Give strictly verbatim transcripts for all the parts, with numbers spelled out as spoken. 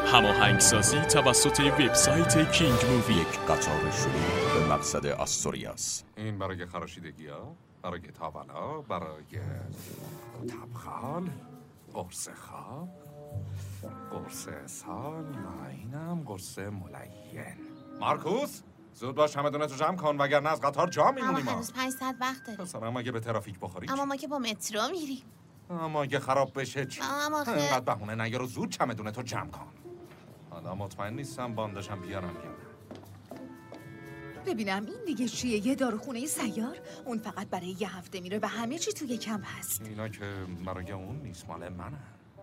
هماهنگسازی توسط وبسایت کینگ مووی. یک قطار شروع به مقصد آستوریاس. این برای خراشیدگی ها، برای تاولا، برای تبخال، قرص خواب، قرص سال و اینم قرص ملین. مارکوس زود باش چمدونتو جمع کن وگرنه از قطار جا میمونیم. اما هنوز پنج ساعت وقت داریم. پسرم اگه به ترافیک بخوری. اما ما که با مترو میریم. اما اگه خراب بشه چی؟ اما خیلی اینقدر بهونه نیارو، زود چمدونتو جمع کن. حالا مطمئن نیستم باندشم بیارم یا نه. ببینم این دیگه چیه؟ یه داروخونه سیار؟ اون فقط برای یه هفته میره و همه چی توی کمپ هست. اینا که برای اون نیست، مال منه.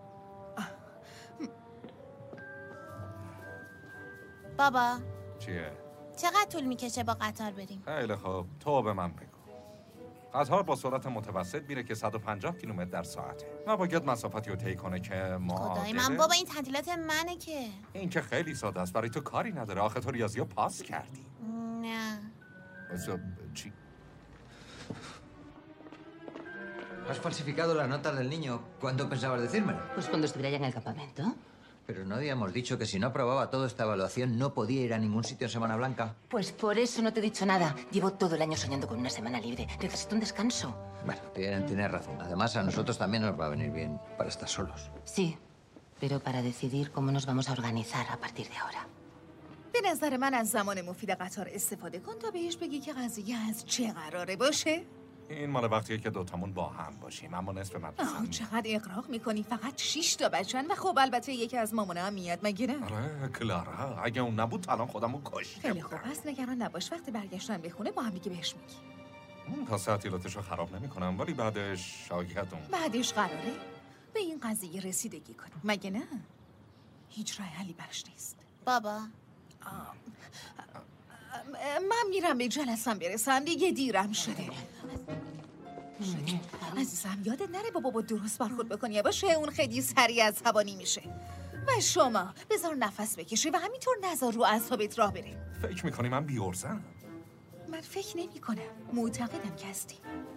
بابا چیه؟ چقدر طول میکشه با قطار بریم؟ خیلی خوب، تو به من بگو. قطار با سرعت متوسط میره که صد و پنجاه کیلومتر در ساعته. نباید مسافتی رو طی کنه که ما خدای من بابا این تعطیلات منه که. این که خیلی ساده است، برای تو کاری نداره. آخه تو ریاضی رو پاس کردی. نه. چی؟ ¿Has falsificado la nota del niño? ¿Cuándo pensabas decírmelo? Pues cuando estuviera ya en el campamento. Pero no habíamos dicho que si no aprobaba toda esta evaluación no podía ir a ningún sitio en Semana Blanca. Pues por eso no te he dicho nada. Llevo todo el año soñando con una semana libre. Necesito un descanso. Bueno, tienes, tienes razón. Además, a nosotros también nos va a venir bien para estar solos. Sí, pero para decidir cómo nos vamos a organizar a partir de ahora. به نظر من از زمان مفید قطار استفاده کن تا بهش بگی که قضیه از چه قراره باشه. این مال وقتیه که دوتامون با هم باشیم، اما نصف مدرسه. چقدر اغراق میکنی؟ فقط شش تا بچن و خب البته یکی از مامانا هم میاد مگه نه؟ آره کلارا، اگه اون نبود الان خودمو کشته خیلی خوب، پس نگران نباش. وقتی برگشتن به خونه با هم دیگه بهش میگی. تا تعطیلاتشو خراب نمیکنم، ولی بعدش شاید اون بعدش قراره به این قضیه رسیدگی کنیم مگه نه؟ هیچ راه حلی براش نیست. بابا من میرم به جلسم برسم، دیگه دیرم شده. عزیزم یادت نره با بابا درست برخورد بکنی باشه، اون خیلی سریع عصبانی میشه. و شما بذار نفس بکشه و همینطور نذار رو اعصابت راه بره. فکر میکنی من بی‌عرضم؟ من فکر نمی کنم، معتقدم که هستی.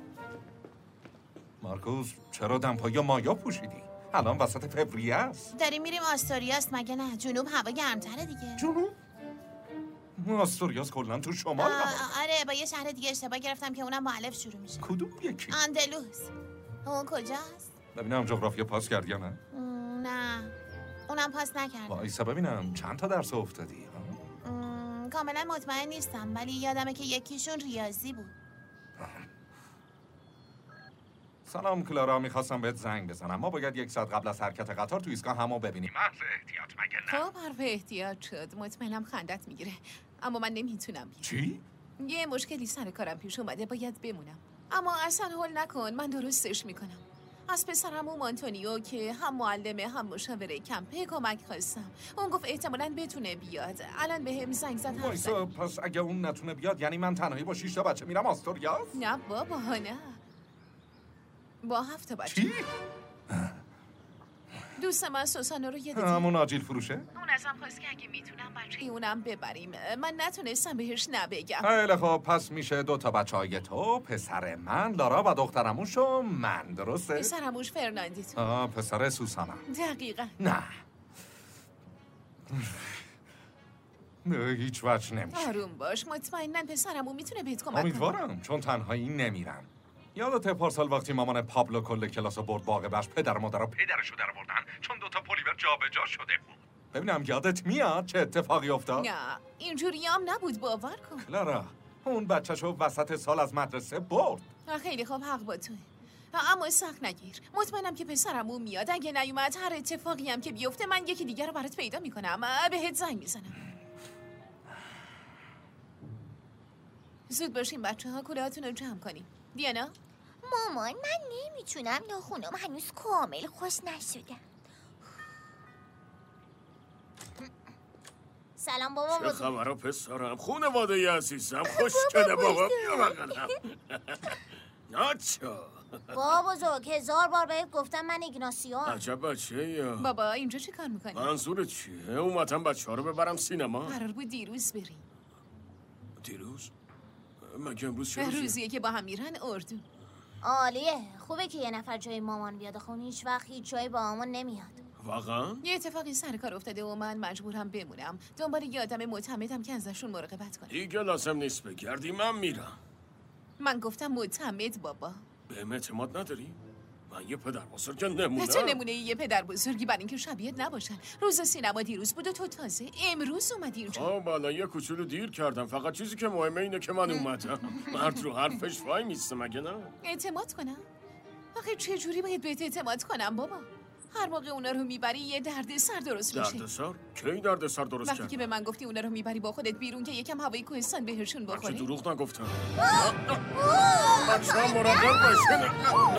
مارکوس چرا دمپایی مایا پوشیدی؟ الان وسط فوریه است. داریم میریم آستوریاس مگه نه؟ جنوب هوا گرمتره دیگه. جنوب؟ آستوریاس کلا تو شمال. آره با یه شهر دیگه اشتباه گرفتم که اونم با الف شروع میشه. کدوم یکی؟ اندلس. اون کجاست؟ ببینم جغرافیا پاس کردی یا نه؟ نه اونم پاس نکردم. وایسا ببینم چند تا درس افتادی؟ کاملا مطمئن نیستم ولی یادمه که یکیشون ریاضی بود. سلام کلارا، میخواستم بهت زنگ بزنم. ما باید یک ساعت قبل از حرکت قطار تو ایستگاه همو ببینیم. محض احتیاط مگه نه؟ خب حرف احتیاط شد. مطمئنم خندت میگیره. اما من نمیتونم بیام. چی؟ یه مشکلی سر کارم پیش اومده، باید بمونم. اما اصلا هول نکن، من درستش میکنم. از پسرم آنتونیو که هم معلمه هم مشاوره کمپه کمک خواستم. اون گفت احتمالاً بتونه بیاد. الان بهم زنگ زد حرف وایسا، پس اگه اون نتونه بیاد یعنی من تنهایی با شش تا بچه میرم آستوریاس؟ نه بابا نه. با هفت تا بچه. چی؟ دوست من سوسانو رو یادته؟ همون آجیل فروشه؟ اون ازم خواست که اگه میتونم بچه اونم ببریم. من نتونستم بهش نبگم. خیلی خب، پس میشه دو تا بچه های تو، پسر من، لارا و دخترموش و من، درسته؟ پسرموش فرناندیتو. آه پسر سوسانا. دقیقا. نه نه هیچ وجه نمیشه. آروم باش، مطمئنن پسرمون میتونه بهت کمک کنه. امیدوارم، چون تنهایی نمیرم. یادت پارسال وقتی مامان پابلو کل کلاسو برد باغ بش، پدر و مادر و پدرشو در آوردن چون دوتا پلیور جابجا شده بود. ببینم یادت میاد چه اتفاقی افتاد؟ نه اینجوری هم نبود، باور کن. کلارا اون بچه‌شو وسط سال از مدرسه برد. خیلی خوب، حق با توه. اما سخت نگیر، مطمئنم که پسرمون میاد. اگه نیومد هر اتفاقی هم که بیفته من یکی دیگر رو برات پیدا میکنم، بهت زنگ میزنم. زود باشین بچه ها، کلاهاتون رو جمع کنیم. دیانا؟ مامان من نمیتونم، ناخونم هنوز کامل خوش نشدم. سلام بابا. چه خبر پسرم؟ خانواده عزیزم خوش شده بابا. بیا بقنم. ناچو بابا بزرگ هزار بار بهت گفتم من ایگناسیون. عجب بچه یا بابا اینجا چی کار میکنی؟ منظور چیه؟ اومدم بچه ها رو ببرم سینما. قرار بود دیروز بریم. دیروز؟ مگه امروز چه روزیه؟ روزیه که با هم میرن اردو. عالیه، خوبه که یه نفر جای مامان بیاد. خون هیچ وقت هیچ جایی با مامان نمیاد. واقعا؟ یه اتفاقی سر کار افتاده و من مجبورم بمونم. دنبال یه آدم معتمدم که ازشون مراقبت کنه. دیگه لازم نیست بگردی، من میرم. من گفتم معتمد بابا. به اعتماد نداری؟ من یه پدر بزرگ نمونه. چه نمونه یه پدر بزرگی برای اینکه شبیهت نباشن. روز سینما دیروز بود و تو تازه امروز اومدی اونجا. خب الان یه کوچولو دیر کردم. فقط چیزی که مهمه اینه که من اومدم. مرد رو حرفش وای میسته مگه نه؟ اعتماد کنم؟ آخه چه جوری باید بهت اعتماد کنم بابا؟ هر موقع اونا رو میبری یه درد سر درست میشه. درد سر؟ کی درد سر درست وقتی که به من گفتی اونا رو میبری با خودت بیرون که یکم هوای کوهستان بهشون بخوری. چه دروغ نگفتم. بچه‌ها مراقب باشین.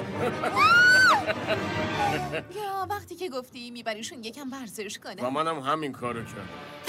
یا وقتی که گفتی میبریشون یکم ورزش کنه. و منم همین کارو کردم.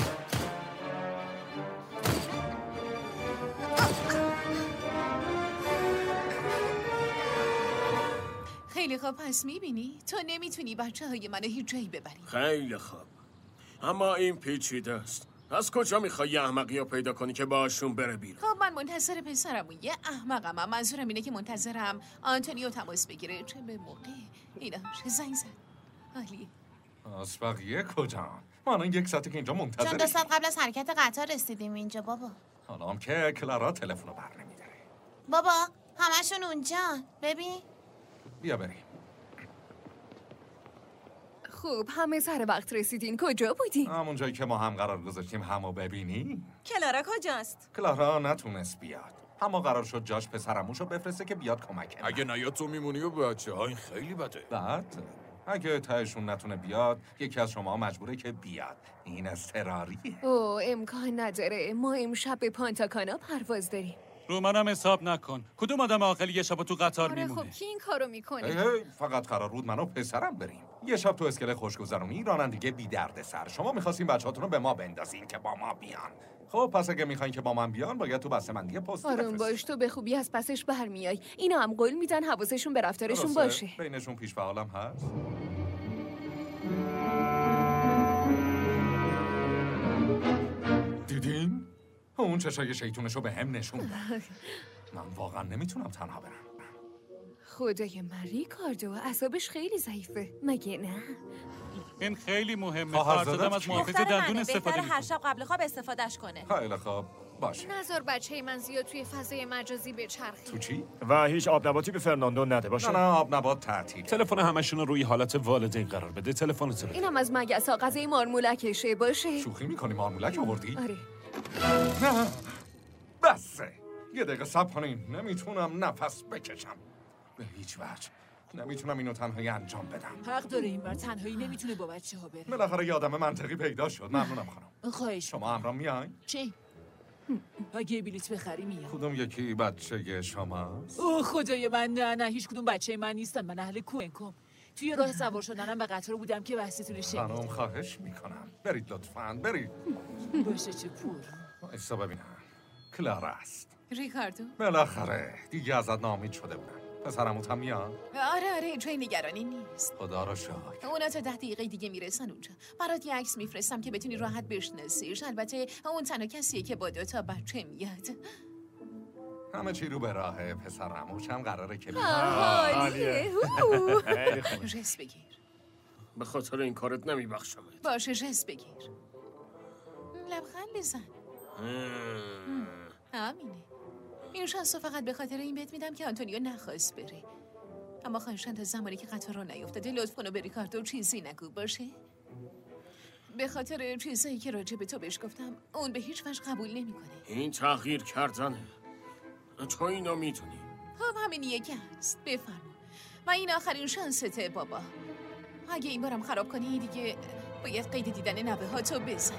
خیلی خوب، پس میبینی تو نمیتونی بچه های منو هیچ جایی ببری. خیلی خوب، اما این پیچیده است. از کجا میخوای یه احمقی رو پیدا کنی که باشون بره بیرون؟ خب من منتظر پسرم و یه احمقم هم. منظورم اینه که منتظرم آنتونیو تماس بگیره چه به موقع. اینا چه زنگ زد. عالیه. از بقیه کجا؟ ما الان یک ساعته که اینجا منتظریم. چون دو ساعت قبل از حرکت قطار رسیدیم اینجا بابا. حالا هم که کلارا تلفن رو بر نمیداره. بابا همشون اونجا. ببین بیا بریم. خوب، همه سر وقت رسیدین. کجا بودین؟ همون جایی که ما هم قرار گذاشتیم همو ببینی. کلارا کجاست؟ کلارا نتونست بیاد. اما قرار شد جاش پسرموشو بفرسته که بیاد کمک کنه. اگه نیاد تو میمونی و بچه ها این خیلی بده. بعد اگه تهشون نتونه بیاد یکی از شما مجبوره که بیاد. این اضطراریه. اوه امکان نداره. ما امشب به پانتاکانا پرواز داریم. رو منم حساب نکن. کدوم آدم عاقلی یه شب تو قطار آره میمونه؟ خب کی این کارو میکنه؟ هی هی فقط قرار بود من و پسرم بریم. یه شب تو اسکله خوشگذرونی رانندگی بی درد سر. شما می‌خواستین بچه‌هاتون رو به ما بندازین که با ما بیان. خب پس اگه میخواین که با من بیان باید تو بسته‌بندی پست آروم بفرستین. باش، تو به خوبی از پسش برمیای. اینا هم قول میدن حواسشون به رفتارشون باشه. بینشون پیش فعالم هست. دیدین؟ اون چشای شیطونشو به هم نشون داد. من واقعا نمیتونم تنها برم. خدای من ریکاردو اعصابش خیلی ضعیفه مگه نه؟ این خیلی مهمه. خواهر فرزادم زادت از کی؟ محافظ دختر دندون منه، استفاده بهتره میکنه. هر شب قبل خواب استفادهش کنه. خیلی خوب باشه. نظر بچه من زیاد توی فضای مجازی بچرخه. تو چی؟ و هیچ آب نباتی به فرناندو نده باشه. نه نه آب نبات تعطیل. تلفن همشون رو روی حالت والدین قرار بده. تلفنت رو. اینم از مگسا غذای مارمولکشه باشه. شوخی میکنی مارمولک آوردی؟ آره. نه بسه. یه دقیقه صبر کنین. نمیتونم نفس بکشم. به هیچ وجه. نمیتونم اینو تنهایی انجام بدم. حق داره این بر تنهایی نمیتونه با بچه ها بره. بالاخره یه آدم منطقی پیدا شد. ممنونم خانم. خواهش. شما همراه میاین؟ چی؟ اگه بلیط بخری میام. کدوم یکی بچه شماست؟ اوه خدای من، نه نه هیچ کدوم بچه من نیستن. من اهل کوئنکوم. توی راه سوار شدنم به قطار بودم که بحثتون شنیدم. خانم خواهش میکنم برید لطفاً برید. باشه چه پول. ایسا ببینم. کلارا است. ریکاردو؟ بالاخره دیگه ازت ناامید شده بودم. پسرموت هم میاد؟ آره آره جای نگرانی نیست. خدا رو شکر. اونا تا ده دقیقه دیگه میرسن اونجا. برات یه عکس میفرستم که بتونی راحت بشناسیش. البته اون تنها کسیه که با دو تا بچه میاد. همه چی رو به راهه. پسرموش هم قراره که بیاد. عالیه. جس بگیر. به خاطر این کارت نمیبخشم. باشه جس بگیر. لبخند بزن. همینه. این شانس رو فقط به خاطر این بهت میدم که آنتونیو نخواست بره. اما خواهشن تا زمانی که قطار رو نیفتاده لطف کن و به ریکاردو چیزی نگو باشه؟ به خاطر چیزایی که راجع به تو بهش گفتم اون به هیچ وجه قبول نمیکنه. این تغییر کردنه. تو اینو میتونی. خب همین یکی هست. بفرما. و این آخرین شانسته بابا. اگه این بارم خراب کنی دیگه باید قید دیدن نوه ها تو بزن.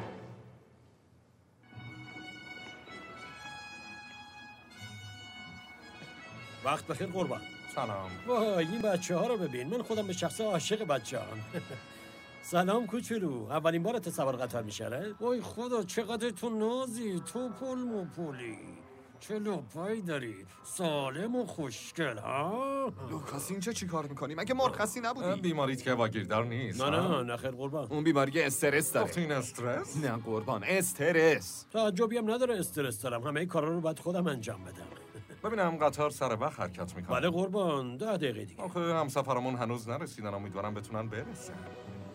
وقت بخیر قربان. سلام. وای این بچه ها رو ببین. من خودم به شخص عاشق بچه هم. سلام کوچولو. اولین بارت سوار قطار میشه؟ وای خدا چقدر تو نازی. تو پول مو پولی. چه لپایی داری. سالم و خوشگل ها. لوکاس اینجا چی کار میکنی؟ مگه مرخصی نبودی؟ بیماریت که واگیردار نیست. نه نه نه خیر قربان. اون بیماری استرس داره. گفتین استرس؟ نه قربان استرس. تعجبی هم نداره استرس دارم. همه این کارا رو باید خودم انجام بدم. ببینم قطار سر وقت حرکت میکنه. بله قربان. ده دقیقه دیگه. آخه همسفرمون هنوز نرسیدن. امیدوارم بتونن برسن.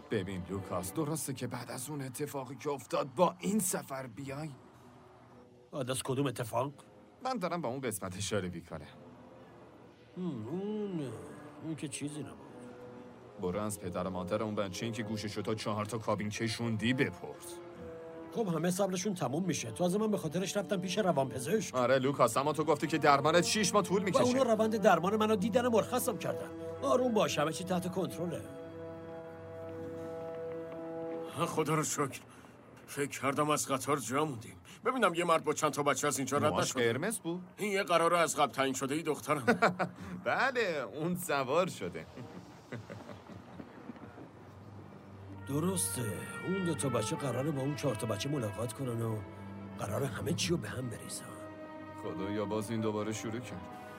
ببین لوکاس، درسته که بعد از اون اتفاقی که افتاد با این سفر بیای؟ بعد از کدوم اتفاق؟ من دارم با اون قسمت اشاره میکنم. اون اون که چیزی نبود. برو از پدر مادر اون بچه‌ای که گوششو تا چهار تا کابین کشوندی بپرس. خب همه صبرشون تموم میشه. تازه من به خاطرش رفتم پیش روانپزشک. آره لوکاس، اما تو گفتی که درمانت شیش ماه طول میکشه. و اونا روند درمان منو دیدن مرخصم کردن. آروم باش، همه چی تحت کنترله. خدا رو شکر. فکر کردم از قطار جا موندیم. ببینم یه مرد با چند تا بچه از اینجا رد نشد. قرمز بود؟ این یه قراره از قبل تعیین شده ای دخترم. بله، اون سوار شده. درسته. اون دو تا بچه قراره با اون چهار تا بچه ملاقات کنن و قراره همه چی رو به هم بریزن. خدایا باز این دوباره شروع کرد.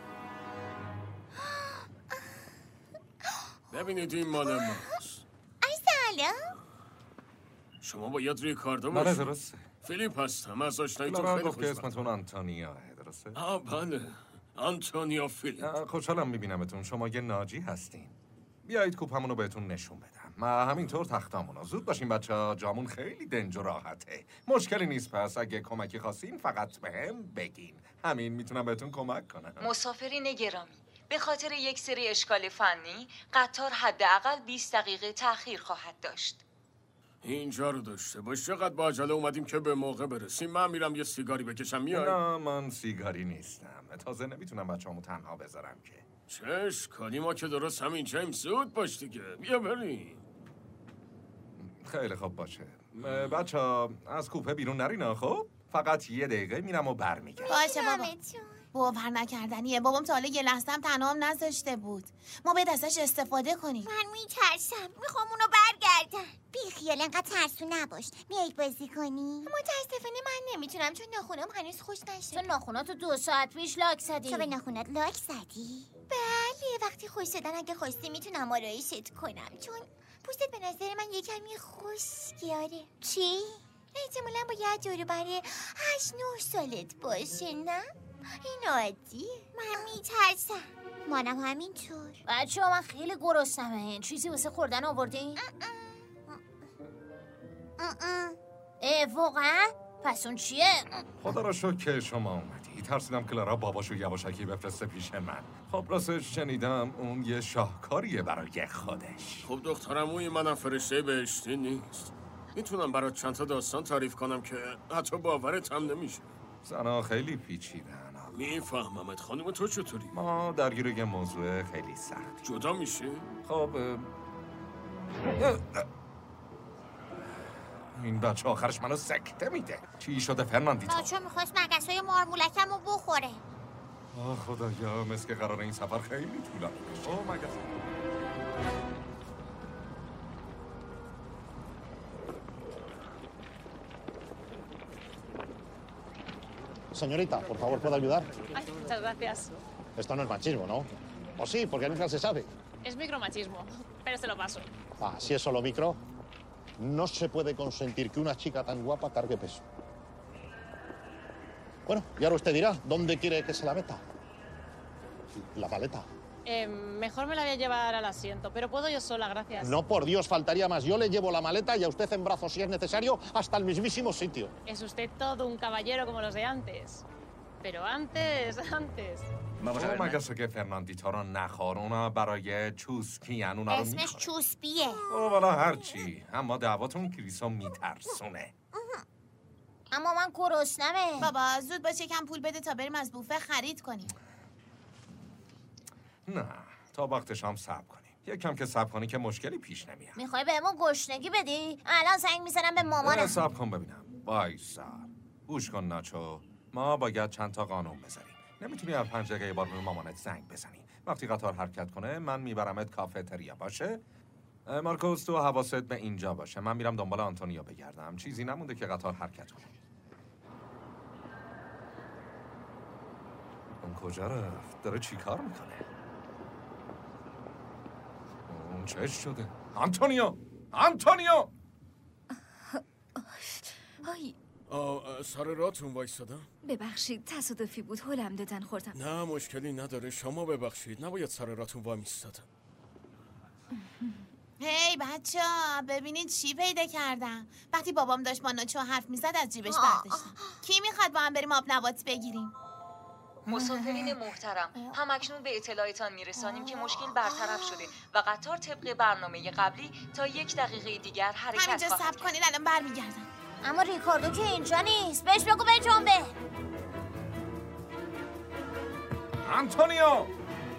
ببینید این مال ماست. ای سلام. شما باید ریکاردو بله باشید. درسته. فیلیپ هستم، از آشناییتون لارا خیلی گفت که خوشبختم. اسمتون آنتونیاه، درسته؟ آه بله، آنتونیو فیلیپ. خوشحالم میبینمتون. شما یه ناجی هستین. بیایید کوپمون رو بهتون نشون بدم. ما همینطور تختامون زود باشین بچه ها، جامون خیلی دنج و راحته. مشکلی نیست، پس اگه کمکی خواستین فقط بهم بگین. همین میتونم بهتون کمک کنم. مسافرین گرامی، به خاطر یک سری اشکال فنی قطار حداقل بیست دقیقه تأخیر خواهد داشت. اینجا رو داشته باش. چقدر با عجله اومدیم که به موقع برسیم. من میرم یه سیگاری بکشم. میای؟ نه من سیگاری نیستم. تازه نمیتونم بچه‌هامو تنها بذارم که. چه اشکالی، ما که درست همینجاییم. زود باش دیگه. بیا بریم. خیلی خوب باشه. بچه ها از کوپه بیرون نرینا. خب فقط یه دقیقه میرم و برمیگردم. باشه بابا. باور نکردنیه. بابام تا حالا یه لحظه هم تنهام نذاشته بود. ما باید ازش استفاده کنیم. من میترسم. میخوام اونو برگردم. بی خیال انقدر ترسو نباش. میای بازی کنی؟ متاسفانه من نمیتونم چون ناخونام هنوز خوش نشده. تو ناخوناتو دو ساعت پیش لاک زدی. تو به ناخونات لاک زدی؟ بله، وقتی خوش شدن اگه خواستی میتونم آرایشت کنم چون پوستت به نظر من یه کمی خشکیاره. چی؟ احتمالاً باید جورو برای هشت نه سالت باشه نه؟ این عادیه. من میترسم. منم همینطور. بچه ها من خیلی گرسنمه. چیزی واسه خوردن آوردین؟ اه واقعا؟ پس اون چیه؟ خدا را شکر که شما اومدی. ترسیدم کلارا باباشو یواشکی بفرسته پیش من. خب راستش شنیدم اون یه شاهکاریه برای خودش. خب دخترموی منم فرشته بهشتی نیست. میتونم برات چند تا داستان تعریف کنم که حتی باورت هم نمیشه. زنها خیلی پیچیدن. میفهممت. خانم تو چطوری؟ ما درگیر یه موضوع خیلی سخت. جدا میشه؟ خب این بچه آخرش منو سکته میده. چی شده فرناندیتا؟ ناچو میخواست مگسای مارمولکم رو بخوره. آه خدایا، مثل که قراره این سفر خیلی طولانی بشه. اوه مگس. Señorita, por favor, ¿puede ayudar? Ay, muchas gracias. Esto no es machismo, ¿no? ¿O sí? Porque nunca se sabe. Es micromachismo, pero se lo paso. Ah, si es solo micro, no se puede consentir que una chica tan guapa cargue peso. Bueno, y ahora usted dirá, ¿dónde quiere que se la meta? La maleta. Eh, mejor me la voy a llevar al asiento, pero puedo yo sola, gracias. No, por Dios, faltaría más. Yo le llevo la maleta y a usted en brazos si es necesario hasta el mismísimo sitio. Es usted todo un caballero como los de antes. Pero antes, antes. او مگسه که فرناندیتا رو نخور. اونا برای چوسپیان. اونا رو اسمش میخوره. چوسپیه. او والا هرچی. اما دعواتون کریسو میترسونه. اما من گرسنمه. بابا زود باش یکم پول بده تا بریم از بوفه خرید کنیم. نه تا وقت شام صبر کنیم. یکم که صبر کنی که مشکلی پیش نمیاد. میخوای بهمون گشنگی بدی؟ الان زنگ میزنم به مامانم. صبر کن ببینم. وایسا. گوش کن ناچو. ما باید چند تا قانون بذاریم. نمیتونی هر پنج دقیقه بار به مامانت زنگ بزنی. وقتی قطار حرکت کنه من میبرمت کافتریا باشه. مارکوس تو حواست به اینجا باشه. من میرم دنبال آنتونیو بگردم. چیزی نمونده که قطار حرکت کنه. اون کجا رفت؟ داره چی کار میکنه؟ اون چش شده؟ آنتونیو! آنتونیو! آی آه سر راتون وایستادم؟ ببخشید تصادفی بود. هلم دادن خوردم. نه مشکلی نداره. شما ببخشید. نباید سر راتون وایمیستادم. هی بچه ها ببینید چی پیدا کردم. وقتی بابام داشت با ناچو حرف میزد از جیبش برداشتم. کی میخواد با هم بریم آب نبات بگیریم؟ مسافرین محترم، همکنون به اطلاعتان میرسانیم که مشکل برطرف شده و قطار طبق برنامه قبلی تا یک دقیقه دیگر حرکت خواهد کرد. همینجا صبر کنین الان برمیگردم. اما ریکاردو که اینجا نیست. بهش بگو به جنبه. آنتونیو!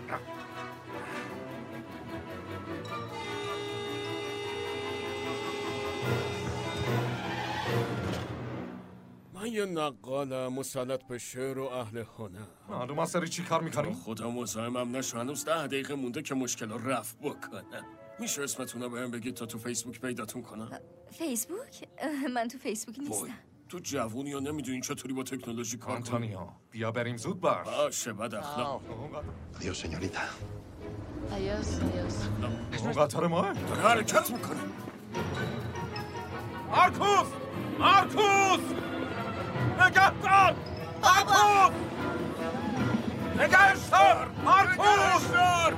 من یه نقالم مسلط به شعر و اهل هنر. معلوم است داری چی کار میکنی؟ خدا مزاحمم نشو، هنوز ده دقیقه مونده که مشکل رو رفع بکنم. میشه اسمتون رو بهم بگید تا تو فیسبوک پیداتون کنم؟ فیسبوک؟ من تو فیسبوک نیستم. تو جوونی ها نمیدونین چطوری با تکنولوژی کار کنی؟ آنتونیو بیا بریم زود باش. باشه بد اخلاق. Adiós, señorita. Adiós, adiós. اون قطار ماه؟ داره حرکت میکنه. مارکوس! مارکوس! نگهدار! مارکوس! نگهش دار! مارکوس!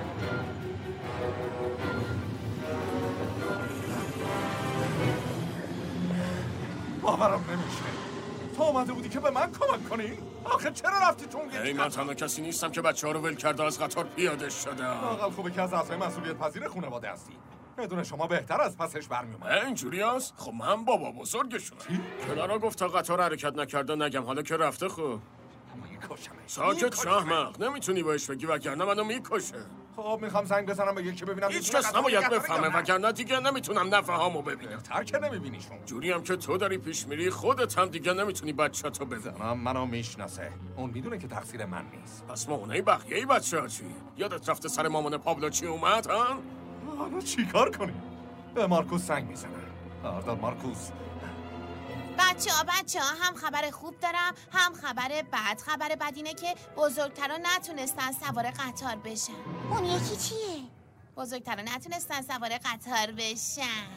باورم نمیشه. تو اومده بودی که به من کمک کنی؟ آخه چرا رفتی تو اون ای من تنها کسی نیستم که بچه ها رو ول کرده از قطار پیاده شده. واقعا خوبه که از اعضای مسئولیت پذیر خانواده هستی. بدون شما بهتر از پسش برمی اومد. اینجوری هست؟ خب من بابا بزرگشونم. کلارا گفت تا قطار حرکت نکرده نگم، حالا که رفته خب. ساکت شهمق، نمیتونی بهش بگی وگرنه منو میکشه. خب میخوام زنگ بزنم به یکی ببینم هیچ کس نباید بفهمه وگرنه دیگه نمیتونم نفهمو ببینم. تر که نمیبینیشون. جوری هم که تو داری پیش میری خودت هم دیگه نمیتونی بچه‌تو بزنی. منو میشناسه. اون میدونه که تقصیر من نیست. پس مامانه بقیه بچه‌ها چی؟ یادت رفته سر مامان پابلو چی اومد ها؟ حالا چیکار کنیم؟ به مارکوس زنگ میزنم. آردار مارکوس. بچه ها بچه ها هم خبر خوب دارم هم خبر بد. خبر بد اینه که بزرگترها نتونستن سوار قطار بشن. اون یکی چیه؟ بزرگترها نتونستن سوار قطار بشن.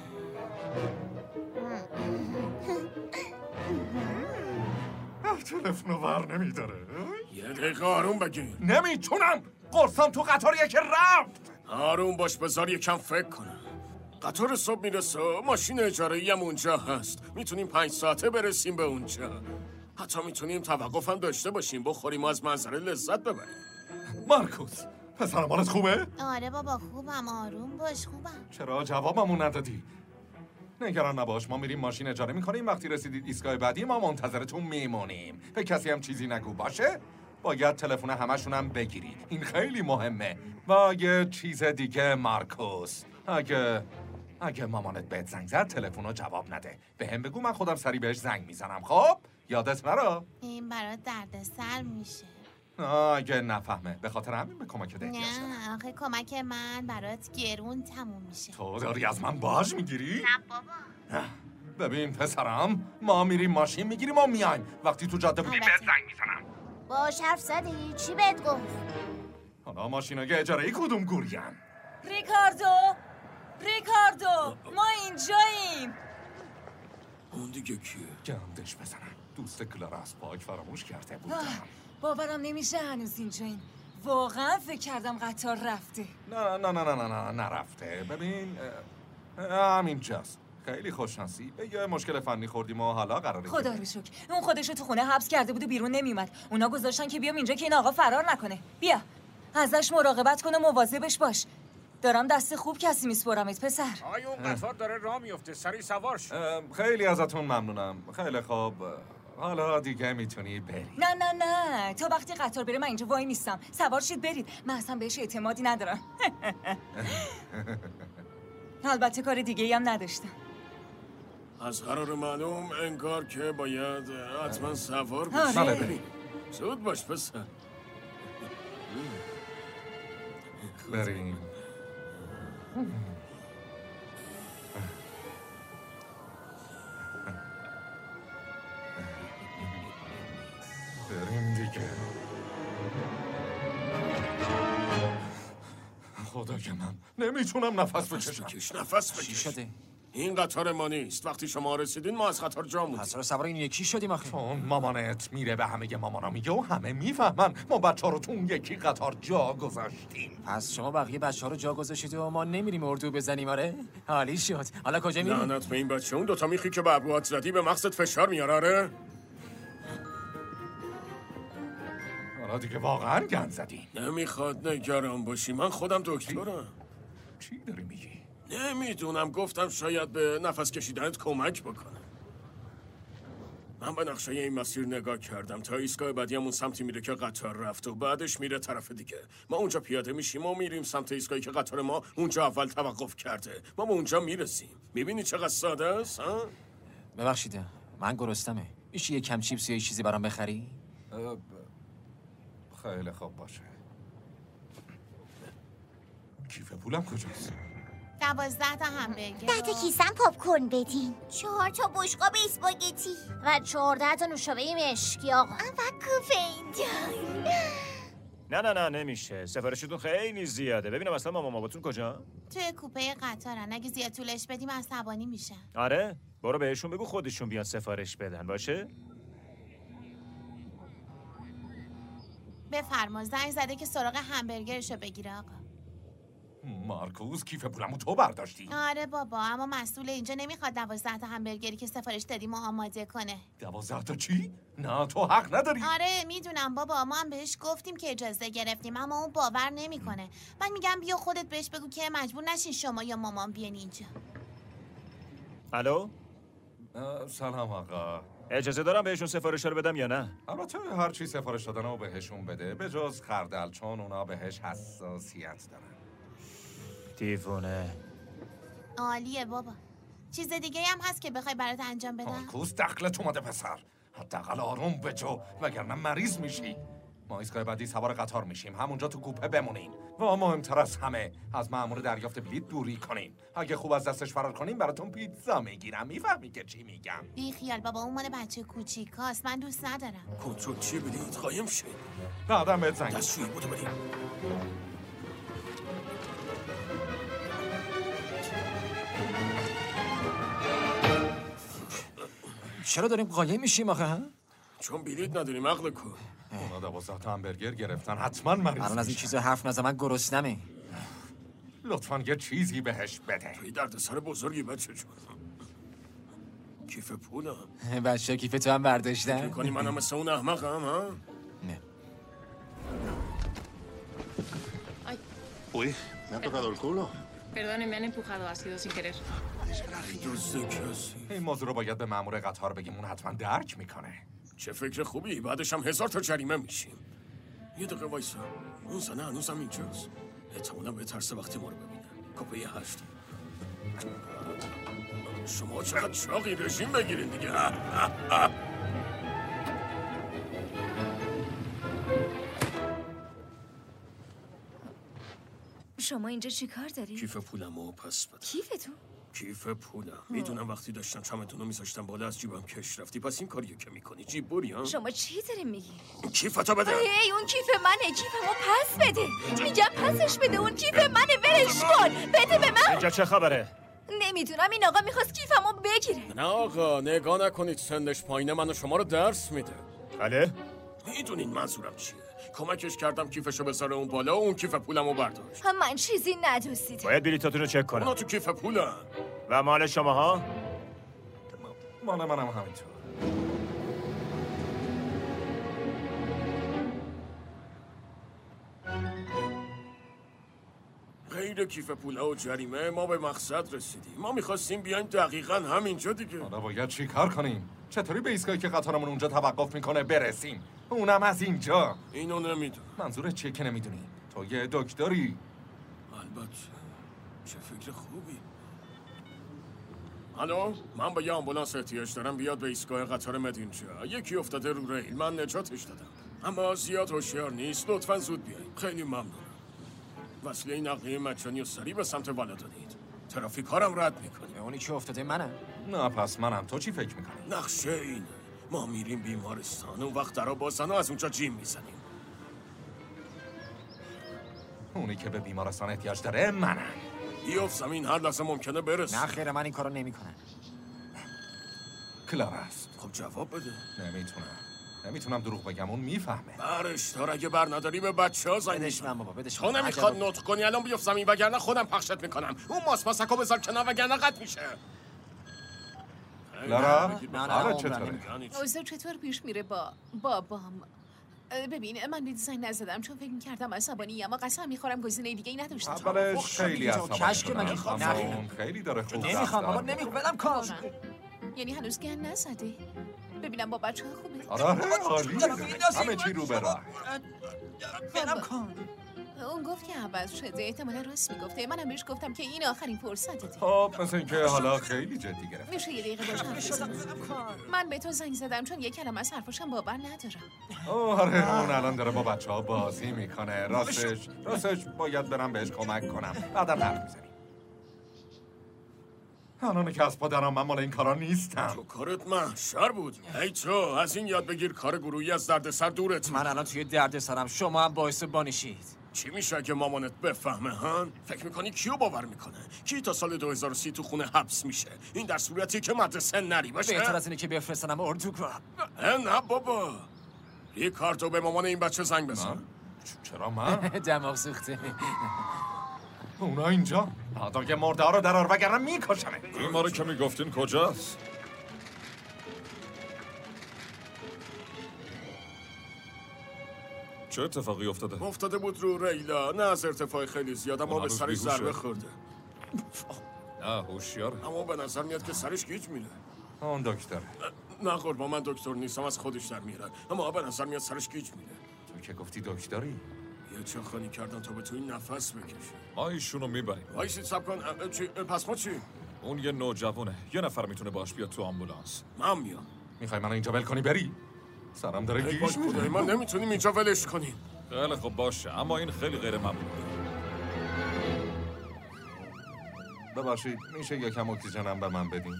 تلفنو ور نمیداره. یه دقیقه آروم بگیر. نمیتونم. قرصم تو قطاریه که رفت. آروم باش بذار یکم فکر کنم. قطار صبح میرسه، ماشین اجاره‌ای هم اونجا هست. میتونیم پنج ساعته برسیم به اونجا. حتی میتونیم توقف هم داشته باشیم، بخوریم و از منظره لذت ببریم. مارکوس، پسر مالت خوبه؟ آره بابا خوبم، آروم باش خوبم. چرا جوابمون ندادی؟ نگران نباش، ما میریم ماشین اجاره میکنیم. وقتی رسیدید ایستگاه بعدی ما منتظرتون میمونیم. به کسی هم چیزی نگو باشه؟ باید تلفن همشون هم بگیرید. این خیلی مهمه. و یه چیز دیگه مارکوس، اگه اگه مامانت بهت زنگ زد تلفن رو جواب نده. به هم بگو من خودم سری بهش زنگ میزنم. خب یادت نره. این برات دردسر میشه. اگه نفهمه به خاطر همین به کمکت احتیاج داره. نه آخه کمک من برات گرون تموم میشه. تو داری از من باج میگیری؟ نه بابا. ببین پسرم، ما میریم ماشین میگیریم و میایم. وقتی تو جاده بودی بهت زنگ میزنم. باش حرف زدی؟ چی بهت گفت؟ حالا ماشینای اجاره‌ای کدوم گورین؟ ریکاردو ریکاردو ما اینجاییم. اون دیگه کیه؟ گندش بزنم. دوست کلارا از پاک فراموش کرده بودم. باورم نمیشه هنوز اینجاییم. واقعا فکر کردم قطار رفته. نه نه نه نه نه نه نرفته. ببین همینجاست. خیلی خوششانسی. به یه مشکل فنی خوردیم و حالا قراره خدا رو شکر. اون خودشو تو خونه حبس کرده بود و بیرون نمیومد. اونا گذاشتن که بیام اینجا که این آقا فرار نکنه. بیا ازش مراقبت کن و مواظبش باش. دارم دست خوب کسی میسپرمت پسر. آی اون قطار داره راه میفته، سری سوار شو. خیلی ازتون ممنونم. خیلی خوب. حالا دیگه میتونی بری. نه نه نه تا وقتی قطار بره من اینجا وای نیستم. سوار شید برید. من اصلا بهش اعتمادی ندارم. البته کار دیگه ای هم نداشتم. از قرار معلوم انگار که باید حتما سوار بشی. آره. زود باش پسر. بریم. بریم دیگه. خدا که من نمیتونم نفس بکشم. بکش نفس بکش. چی شده؟ این قطار ما نیست. وقتی شما رسیدین ما از قطار جا موندیم. پس چرا سوار این یکی شدیم آخه؟ چون مامانت میره به همه مامانا میگه و همه میفهمن ما بچه ها رو تو اون یکی قطار جا گذاشتیم. پس شما بقیه بچه ها رو جا گذاشتید و ما نمیریم اردو بزنیم آره؟ حالی شد. حالا کجا میریم؟ لعنت به این بچه. اون دوتا میخی که به ابروات زدی به مغزت فشار میاره آره؟ حالا دیگه واقعا گند زدی. نمیخواد نگران باشی. من خودم دکترم. چی داری میگی؟ نمیدونم. گفتم شاید به نفس کشیدنت کمک بکنه. من به نقشه این مسیر نگاه کردم. تا ایستگاه بعدی همون سمتی میره که قطار رفت و بعدش میره طرف دیگه. ما اونجا پیاده میشیم و میریم سمت ایستگاهی که قطار ما اونجا اول توقف کرده. ما به اونجا میرسیم. میبینی چقدر ساده است ها؟ ببخشید من گرسنمه. میشه یه کم چیپس یا یه چیزی برام بخری؟ خیلی خوب باشه. کیف پولم کجاست؟ دوازده تا همبرگر. ده تا کیسم پاپ کورن بدین. چهار تا بشقاب اسپاگتی و چهارده تا نوشابه مشکی آقا. و کوفه اینجا. نه نه نه نمیشه. سفارشتون خیلی زیاده. ببینم اصلا مامان باباتون کجا؟ توی کوپه قطارن. اگه زیاد طولش بدیم عصبانی میشن. آره؟ برو بهشون بگو خودشون بیان سفارش بدن باشه؟ بفرما. زنگ زده که سراغ همبرگرشو بگیره آقا. مارکوس کیف پولمو تو برداشتی؟ آره بابا اما مسئول اینجا نمیخواد دوازده تا همبرگری که سفارش دادیم و آماده کنه. دوازده تا چی؟ نه تو حق نداری. آره میدونم بابا. ما هم بهش گفتیم که اجازه گرفتیم اما اون باور نمیکنه. من میگم بیا خودت بهش بگو که مجبور نشین شما یا مامان بیان اینجا. الو؟ سلام آقا. اجازه دارم بهشون سفارش رو بدم یا نه؟ البته هر چی سفارش دادن رو بهشون بده به جز خردل چون اونا بهش حساسیت دارن. دیوونه. عالیه بابا. چیز دیگه هم هست که بخوای برات انجام بدم؟ مارکوس دخلت اومده پسر. حداقل آروم بجو وگرنه مریض میشی. ما ایستگاه بعدی سوار قطار میشیم. همونجا تو کوپه بمونین. و مهمتر از همه از مأمور دریافت بلیط دوری کنین. اگه خوب از دستش فرار کنین براتون پیتزا میگیرم. میفهمی که چی میگم؟ بی خیال بابا اون مال بچه کوچیکاست. من دوست ندارم. کنترل چی بلیط قایم شد. بعدم بهت زنگ. دستشویی بودو بدیم. چرا داریم قایم میشیم آخه ها؟ چون بلیط نداریم عقل کن. اونا دوازده تا همبرگر گرفتن حتما مریض الان از این چیزا حرف نزن من گرسنمه. لطفاً یه چیزی بهش بده. توی دردسر بزرگی بچه جون. کیف پولم. بچه کیف تو هم برداشتن؟ فکر کنی منم مثل اون احمقم ها؟ نه. Uy, me ha tocado el culo. Perdone, me han empujado, ha sido sin querer. این موضوع رو باید به مأمور قطار بگیم. اون حتما درک میکنه. چه فکر خوبی. بعدش هم هزار تا جریمه میشیم. یه دقیقه وایسا. اون زنه هنوزم اینجاست. احتمالا به ترس وقتی ما رو ببینه. کپه هشت. شما چقدر چاقی رژیم بگیرین دیگه. شما اینجا چی کار داری؟ کیف پولمو پس بده. کیف تو؟ کیف پولم. میدونم وقتی داشتم چمدونو میذاشتم بالا از جیبم کش رفتی. پس این کاریو که میکنی جیب بری ها؟ شما چی داری میگی؟ کیفتو بده. ای اون کیف منه. کیفمو پس بده. میگم پسش بده. اون کیف منه. ولش کن. بده به من. اینجا چه خبره؟ نمیدونم. این آقا میخواست کیفمو بگیره. نه آقا نگاه نکنید سندش پایینه. منو شما رو درس میده. بله؟ میدونین منظورم چیه؟ کمکش کردم کیفشو بذاره اون بالا و اون کیف پولمو برداشت. من چیزی ندوستیدم. باید بلیطاتون رو چک کنم. اونا تو کیف پولم. و مال شماها؟ مال منم همینطور. غیر کیف پولا و جریمه ما به مقصد رسیدیم. ما میخواستیم بیایم دقیقاً همینجا دیگه. حالا باید چی کار کنیم؟ چطوری به ایستگاهی که قطارمون اونجا توقف میکنه برسیم؟ اونم از اینجا. اینو نمیدونم. منظورت چیه که نمیدونی؟ تو یه دکتری. البته. چه فکر خوبی. الو، من به یه آمبولانس احتیاج دارم بیاد به ایستگاه قطار مدینجا. یکی افتاده رو ریل. من نجاتش دادم. اما زیاد هوشیار نیست. لطفاً زود بیایید. خیلی ممنونم. وسیله نقلیه مجانی و سریع به سمت ولادانید. ترافیک هارم رد میکنه. اونی که افتاده منم. نه پس منم. تو چی فکر میکنی؟ نقشه اینه. ما میریم بیمارستان. اون وقت درا بازن و از اونجا جیم میزنیم. اونی که به بیمارستان احتیاج داره منم. بیفت زمین، هر لحظه ممکنه برسه. نه خیر، من این کارو نمیکنم. کلار است. خب جواب بده. نمیتونم نمیتونم دروغ بگم، اون میفهمه. برش دار، اگه بر نداری به بچه ها زنگ بدش من بابا، بدش تو نمیخواد نطق کنی، الان بیفت زمین وگرنه خودم پخشت میکنم. اون ماس ماسکو بذار کنار وگرنه قطع میشه. لارا، حالا چطوره؟ اوضاع چطور پیش میره با بابام؟ ببین من به زنگ نزدم چون فکر میکردم عصبانی، اما قسم میخورم گزینه دیگه ای نداشتم. اولش خیلی عصبانی کشک کنم، مگه اما اون خیلی داره خوب نمیخوام بابا، نمیخوام، بدم کار. یعنی هنوز گن نزده؟ ببینم با بچه ها خوبه؟ آره عالیه، همه چی رو به راه. بدم کار. اون گفت که عوض شده، احتمالا راست میگفته. منم بهش گفتم که این آخرین فرصتته. خب مثل اینکه حالا خیلی جدی گرفت. میشه یه دقیقه باش حرف بزنم؟ من به تو زنگ زدم چون یک کلمه از حرفاشم باور ندارم. آره اون الان داره با بچه ها بازی میکنه. راستش راستش باید برم بهش کمک کنم. بعدم حرف میزنیم. الان که از پادرم من مال این کارا نیستم. تو کارت محشر بود. ای تو از این یاد بگیر کار گروهی از دردسر دورت. من الان توی دردسرم، شما هم باعث بانشید. چی میشه اگه مامانت بفهمه هان؟ فکر میکنی کیو باور میکنه؟ کی تا سال دو هزار و سی تو خونه حبس میشه؟ این در صورتی که مدرسه نری باشه؟ بهتر از اینه که بفرستنم اردوگاه. نه بابا، یه کارتو به مامان این بچه زنگ بزن. چرا من؟ دماغ سوخته. اونا اینجا؟ آداگه مرده ها رو درار وگرنه میکشمه. این ما رو که میگفتین کجاست؟ چه اتفاقی افتاده؟ افتاده بود رو ریلا، نه از ارتفاع خیلی زیاد، اما به سرش ضربه خورده. نه هوشیار. اما به نظر میاد که سرش گیج میره. اون دکتر. نه قربان، من دکتر نیستم، از خودش در میره. اما به نظر میاد سرش گیج میره. تو که گفتی دکتری؟ یه چاخانی کردن تا به تو این نفس بکشه. ما ایشونو میبریم. وایسید صبر کن. چی؟ پس ما چی؟ اون یه نوجوانه. یه نفر میتونه باش بیاد تو آمبولانس. من میام. میخوای منو اینجا ول کنی بری؟ سرم داره گیج میره. ما نمیتونیم اینجا ولش کنیم. خیلی خب باشه، اما این خیلی غیر معموله. ببخشید میشه یکم اکسیژنم به من بدین؟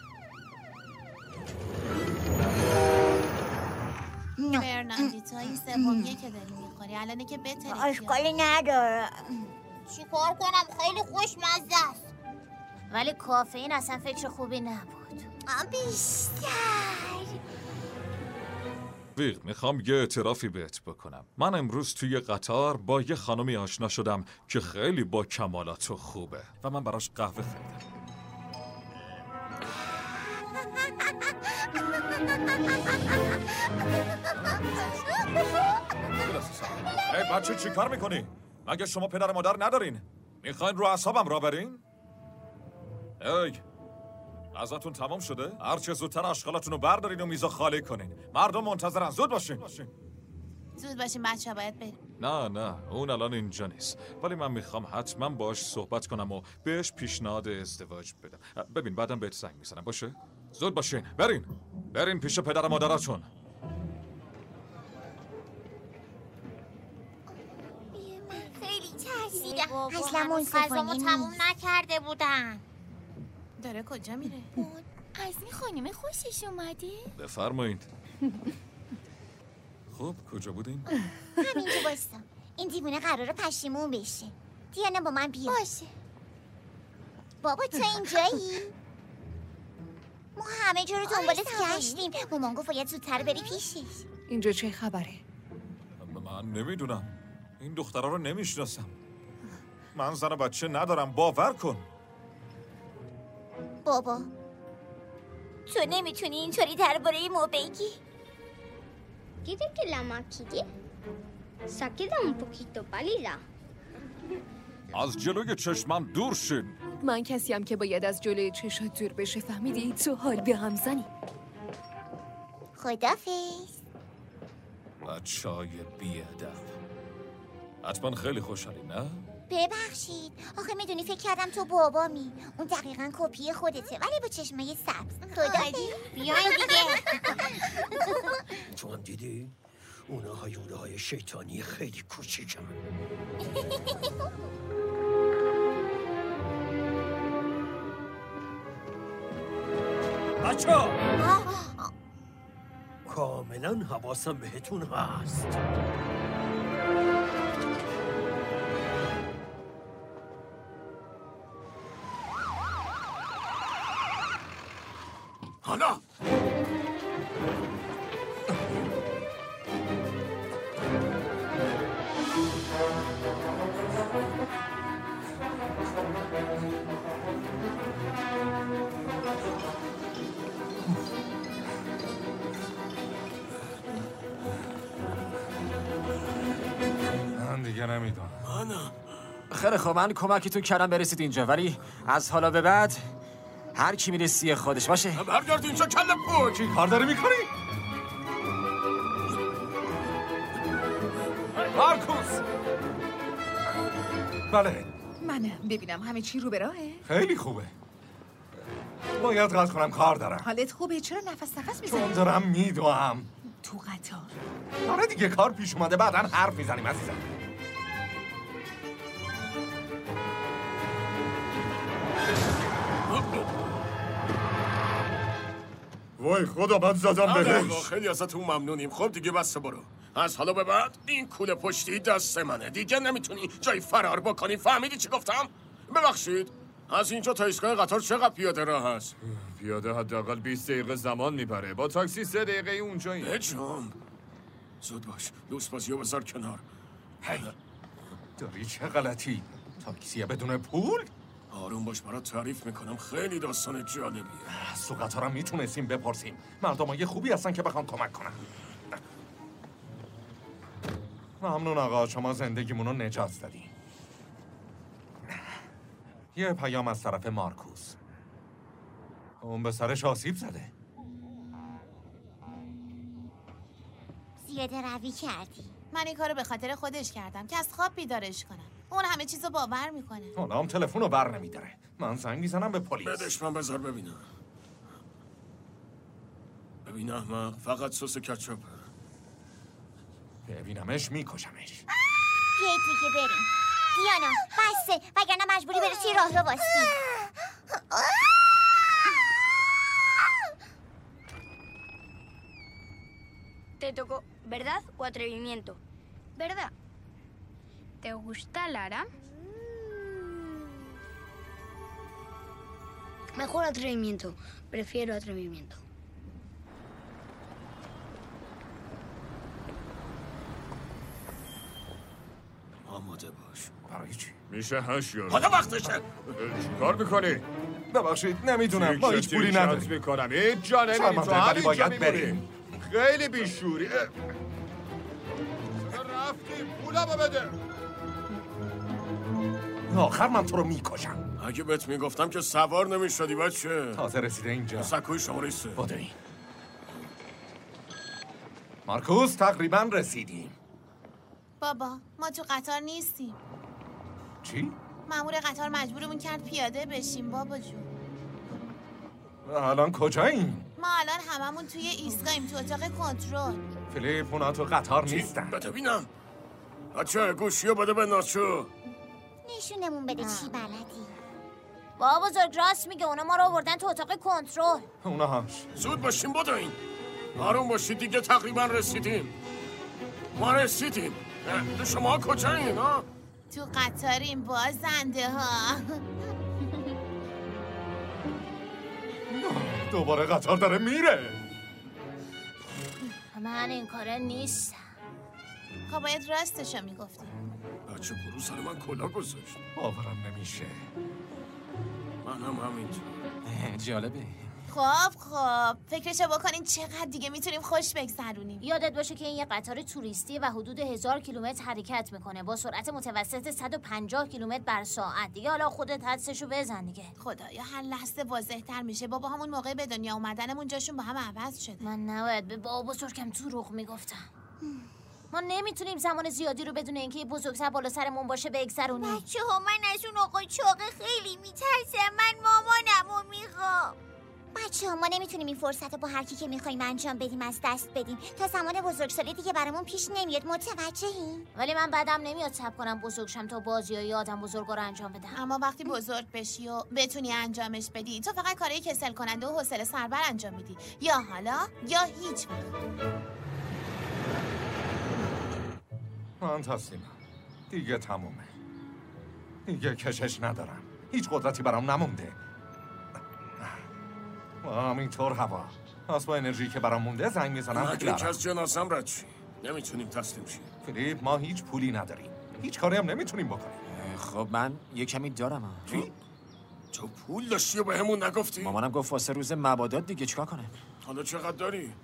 فرناندیتا این سومیه که داری میخوری، الانه که بهتره. اشکالی نداره. چیکار کنم؟ خیلی خوشمزه است. ولی کافئین اصلا فکر خوبی نبود. بیشتر ویغ، میخوام یه اعترافی بهت بکنم. من امروز توی قطار با یه خانمی آشنا شدم که خیلی با کمالات و خوبه و من براش قهوه خریدم. ای بچه چی کار میکنی؟ مگه شما پدر مادر ندارین؟ میخواین رو اعصابم را برین؟ ای ازتون تمام شده؟ هرچه زودتر اشغالاتون رو بردارین و میزا خالی کنین. مردم منتظرن، زود باشین. زود باشین بچه ها، باید بریم. نه نه اون الان اینجا نیست، ولی من میخوام حتما باش صحبت کنم و بهش پیشنهاد ازدواج بدم. ببین بعدم بهت زنگ میزنم، باشه؟ زود باشین، برین برین پیش پدر مادراتون. خیلی ترسیدم. اصلا منصفانه تموم نکرده بودن. داره کجا میره؟ از این خانم خوشش اومده؟ بفرمایید. خب کجا بودین؟ همینجا بایستم. این دیوونه قراره پشیمون بشه. دیانا با من بیا. باشه. بابا تو اینجایی؟ ما همه جا رو دنبالت گشتیم. مامان گفت باید زودتر بری پیشش. اینجا چه خبره؟ من نمیدونم. این دخترها رو نمیشناسم. من زن و بچه ندارم، باور کن. بابا تو نمیتونی اینطوری درباره ما بگی. ¿Quiere que la maquille? Se ha quedado un poquito pálida. از جلوی چشمم دور شین. من کسیم که باید از جلوی چشات دور بشه، فهمیدی؟ تو حال به هم زنی. خدافظ. بچه های بیادب. حتما خیلی خوشحالی نه؟ ببخشید آخه میدونی فکر کردم تو بابامی. اون دقیقاً کپی خودته ولی با چشمای سبز. خدافظ. بیاین دیگه. تو هم دیدی؟ اونا هیوله های شیطانی خیلی کوچیکن. بچه ها کاملا حواسم بهتون هست. حالا من دیگه نمیدونم. خیلی خوب، من کمکتون کردم برسید اینجا، ولی از حالا به بعد هر کی میره سی خودش باشه. برگرد اینجا کله پوچ. چی کار داری میکنی؟ مارکوس. بله. منم ببینم همه چی رو به راهه؟ خیلی خوبه. باید قطع کنم، کار دارم. حالت خوبه؟ چرا نفس نفس میزنی؟ چون دارم میدوام. تو قطار. آره دیگه، کار پیش اومده، بعداً حرف میزنیم عزیزم. وای خدا من زدم بهش. خیلی ازتون ممنونیم. خب دیگه بس برو. از حالا به بعد این کوله پشتی دست منه. دیگه نمیتونی جای فرار بکنی. فهمیدی چی گفتم؟ ببخشید. از اینجا تا ایستگاه قطار چقدر پیاده راه هست؟ پیاده حداقل بیست دقیقه زمان میبره. با تاکسی سه دقیقه اونجاییم. بجام. زود باش. دوست بازیو بذار کنار. هی. داری چه غلطی؟ تاکسیه بدون پول؟ آروم باش، برات تعریف میکنم. خیلی داستان جالبیه. از تو قطارم میتونستیم بپرسیم. مردمای خوبی هستن که بخوان کمک کنن. ممنون آقا، شما زندگیمون رو نجات دادی. یه پیام از طرف مارکوس. اون به سرش آسیب زده. زیاده روی کردی. من این کارو به خاطر خودش کردم که از خواب بیدارش کنم. اون همه چیزو باور میکنه. حالا هم تلفن رو بر نمیداره. من زنگ میزنم به پلیس. بدش من، بذار ببینم. ببین احمق، فقط سس کچاپه. ببینمش میکشمش. بیایید دیگه بریم. دیانا بسه، وگرنه مجبوری بری توی راه رو واستی. Te tocó verdad o atrevimiento. ¿Verdad? ¿Te gusta Lara? Mejor atrevimiento. Prefiero atrevimiento. آماده باش. برای چی؟ میشه هشت یارو. حالا وقتشه. چی کار میکنی؟ ببخشید نمیدونم، ما هیچ پولی نداریم. میکنم هیچ جا نمیری، تو همینجا میمونی. خیلی بیشوری. رفتی پولمو بده. آخر من تو رو میکشم. اگه بهت میگفتم که سوار نمیشدی بچه. تازه رسیده اینجا. سکوی شماره سه. بدوی. مارکوس تقریبا رسیدیم. بابا ما تو قطار نیستیم. چی؟ مأمور قطار مجبورمون کرد پیاده بشیم بابا جون. الان کجاییم؟ ما الان هممون توی ایستگاهیم، تو اتاق کنترل. فیلیپ اونا تو قطار نیستن. بده بینم. بچه گوشیو بده به ناچو. نشونمون بده چی بلدی. بابا بزرگ راست میگه، اونا ما رو آوردن تو اتاق کنترل. اوناهاش. زود باشیم بدوین. آروم باشید دیگه، تقریبا رسیدیم. ما رسیدیم. شما کجایین ها؟ تو قطاریم بازنده ها. دوباره قطار داره میره. من این کاره نیستم. خب باید راستشو میگفتی. بچه برو سر من کلا گذاشت. باورم نمیشه. منم همینطور. جالبه. خب خب فکرشو بکنین چقدر دیگه میتونیم خوش بگذرونیم. یادت باشه که این یه قطار توریستی و حدود هزار کیلومتر حرکت میکنه با سرعت متوسط صد و پنجاه کیلومتر بر ساعت. دیگه حالا خودت حدسشو بزن دیگه. خدایا هر لحظه واضح‌تر میشه. بابا همون موقع به دنیا اومدنمون جاشون با هم عوض شده. من نباید به بابا بزرگم دروغ میگفتم. ما نمیتونیم زمان زیادی رو بدون اینکه بزرگتر بالا سرمون باشه بگذرونیم. بچه ها من از اون آقای چاقه خیلی میترسم. من مامانمو میخوام. بچه ها ما نمیتونیم این فرصت رو با هر کی که میخوایم انجام بدیم از دست بدیم. تا زمان بزرگسالی دیگه برامون پیش نمیاد. متوجهی؟ ولی من بعدم نمیاد صبر کنم بزرگشم تا بازیای آدم بزرگا رو انجام بدم. اما وقتی بزرگ بشی و بتونی انجامش بدی، تو فقط کارهای کسل کننده و حوصله سربر انجام میدی. یا حالا یا هیچ وقت. من تسلیمم. دیگه تمومه. دیگه کشش ندارم. هیچ قدرتی برام نمونده. همینطور هوا. پس با انرژی که برام مونده زنگ میزنم به اگه یکی کلارا. از جنازم رد شی نمیتونیم تسلیم شیم. فیلیپ ما هیچ پولی نداریم. هیچ کاری هم نمیتونیم بکنیم. خب من یه کمی دارم. چی؟ تو پول داشتی و به همون نگفتی؟ مامانم گفت واسه روز مبادات دیگه چیکار کنه؟ حالا چقدر داری؟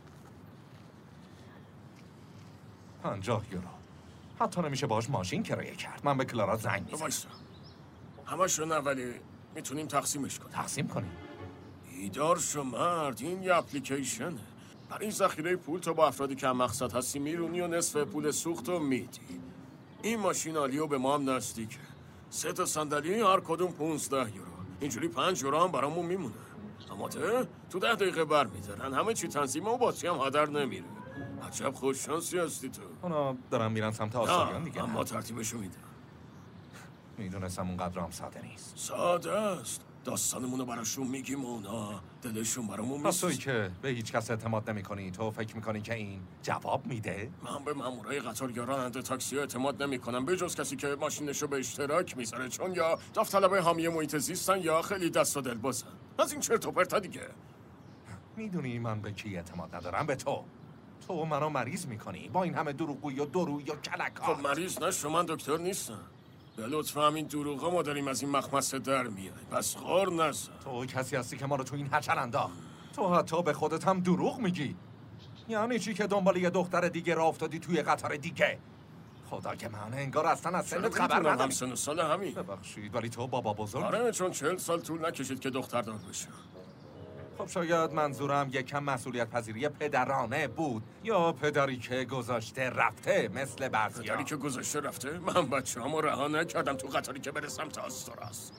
پنجاه یورو. حتی نمیشه باش ماشین کرایه کرد. من به کلارا زنگ میزنم. وایسا. همشو نه ولی میتونیم تقسیمش کنیم. تقسیم کنیم؟ بیدار شو مرد، این یه اپلیکیشنه. برای این ذخیره پول تو با افرادی که هم مقصد هستی میرونی و نصف پول سوخت رو میدی. این ماشین عالی و به ما هم نزدیکه. سه تا صندلی هر کدوم پونزده یورو. اینجوری پنج یورو هم برامون میمونه. اما ته تو ده دقیقه بر میدارن. همه چی تنظیمه و باتری هم هدر نمیره. عجب خوششانسی هستی تو. اونا دارن میرن سمت آسیان دیگه. اما ترتیبشو میدن. میدونستم اونقدر هم ساده نیست. ساده است. داستانمونو براشون میگیم و اونا دلشون برامون پس توی که به هیچ کس اعتماد نمی کنی تو فکر میکنی که این جواب میده؟ من به مامورای قطار یا راننده تاکسی اعتماد نمی کنم به جز کسی که ماشینشو به اشتراک میذاره، چون یا داوطلب حامی محیط زیستن یا خیلی دست و دل بازن. از این چرت و پرتا دیگه. میدونی من به کی اعتماد ندارم؟ به تو. تو منو مریض میکنی با این همه دروغگویی و درویی و کلکات. خب مریض نشو، من دکتر نیستم. به لطف همین دروغا ما داریم از این مخمسه در میای. پس خور نزن. تو کسی هستی که ما رو تو این هچل انداخت. تو حتی به خودت هم دروغ میگی. یعنی چی که دنبال یه دختر دیگه راه افتادی توی قطار دیگه؟ خدا که من انگار اصلا از سنت خبر نداری. هم سن و سال همین. ببخشید ولی تو بابا بزرگ. آره چون چهل سال طول نکشید که دختر دار بشه. خب شاید منظورم یکم مسئولیت پذیری پدرانه بود، یا پدری که گذاشته رفته مثل بعضیا. پدری که گذاشته رفته؟ من بچه همو رها نکردم تو قطاری که برسم تا آستوراس.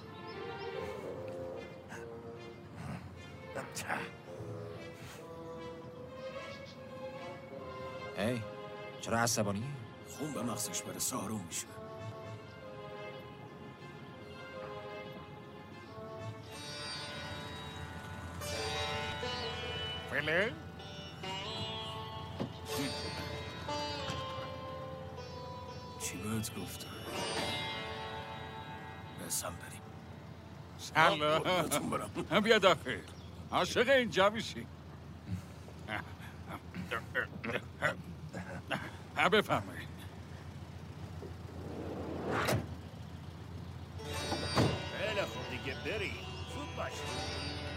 هی چرا عصبانی؟ خون به مغزش برسه آروم میشه. بله؟ چی بهت گفتم؟ بسم بریم. سلام. بیا داخل. عاشق اینجا میشی. ها بفرمایید. خیلی خوب دیگه بریم. زود باشید.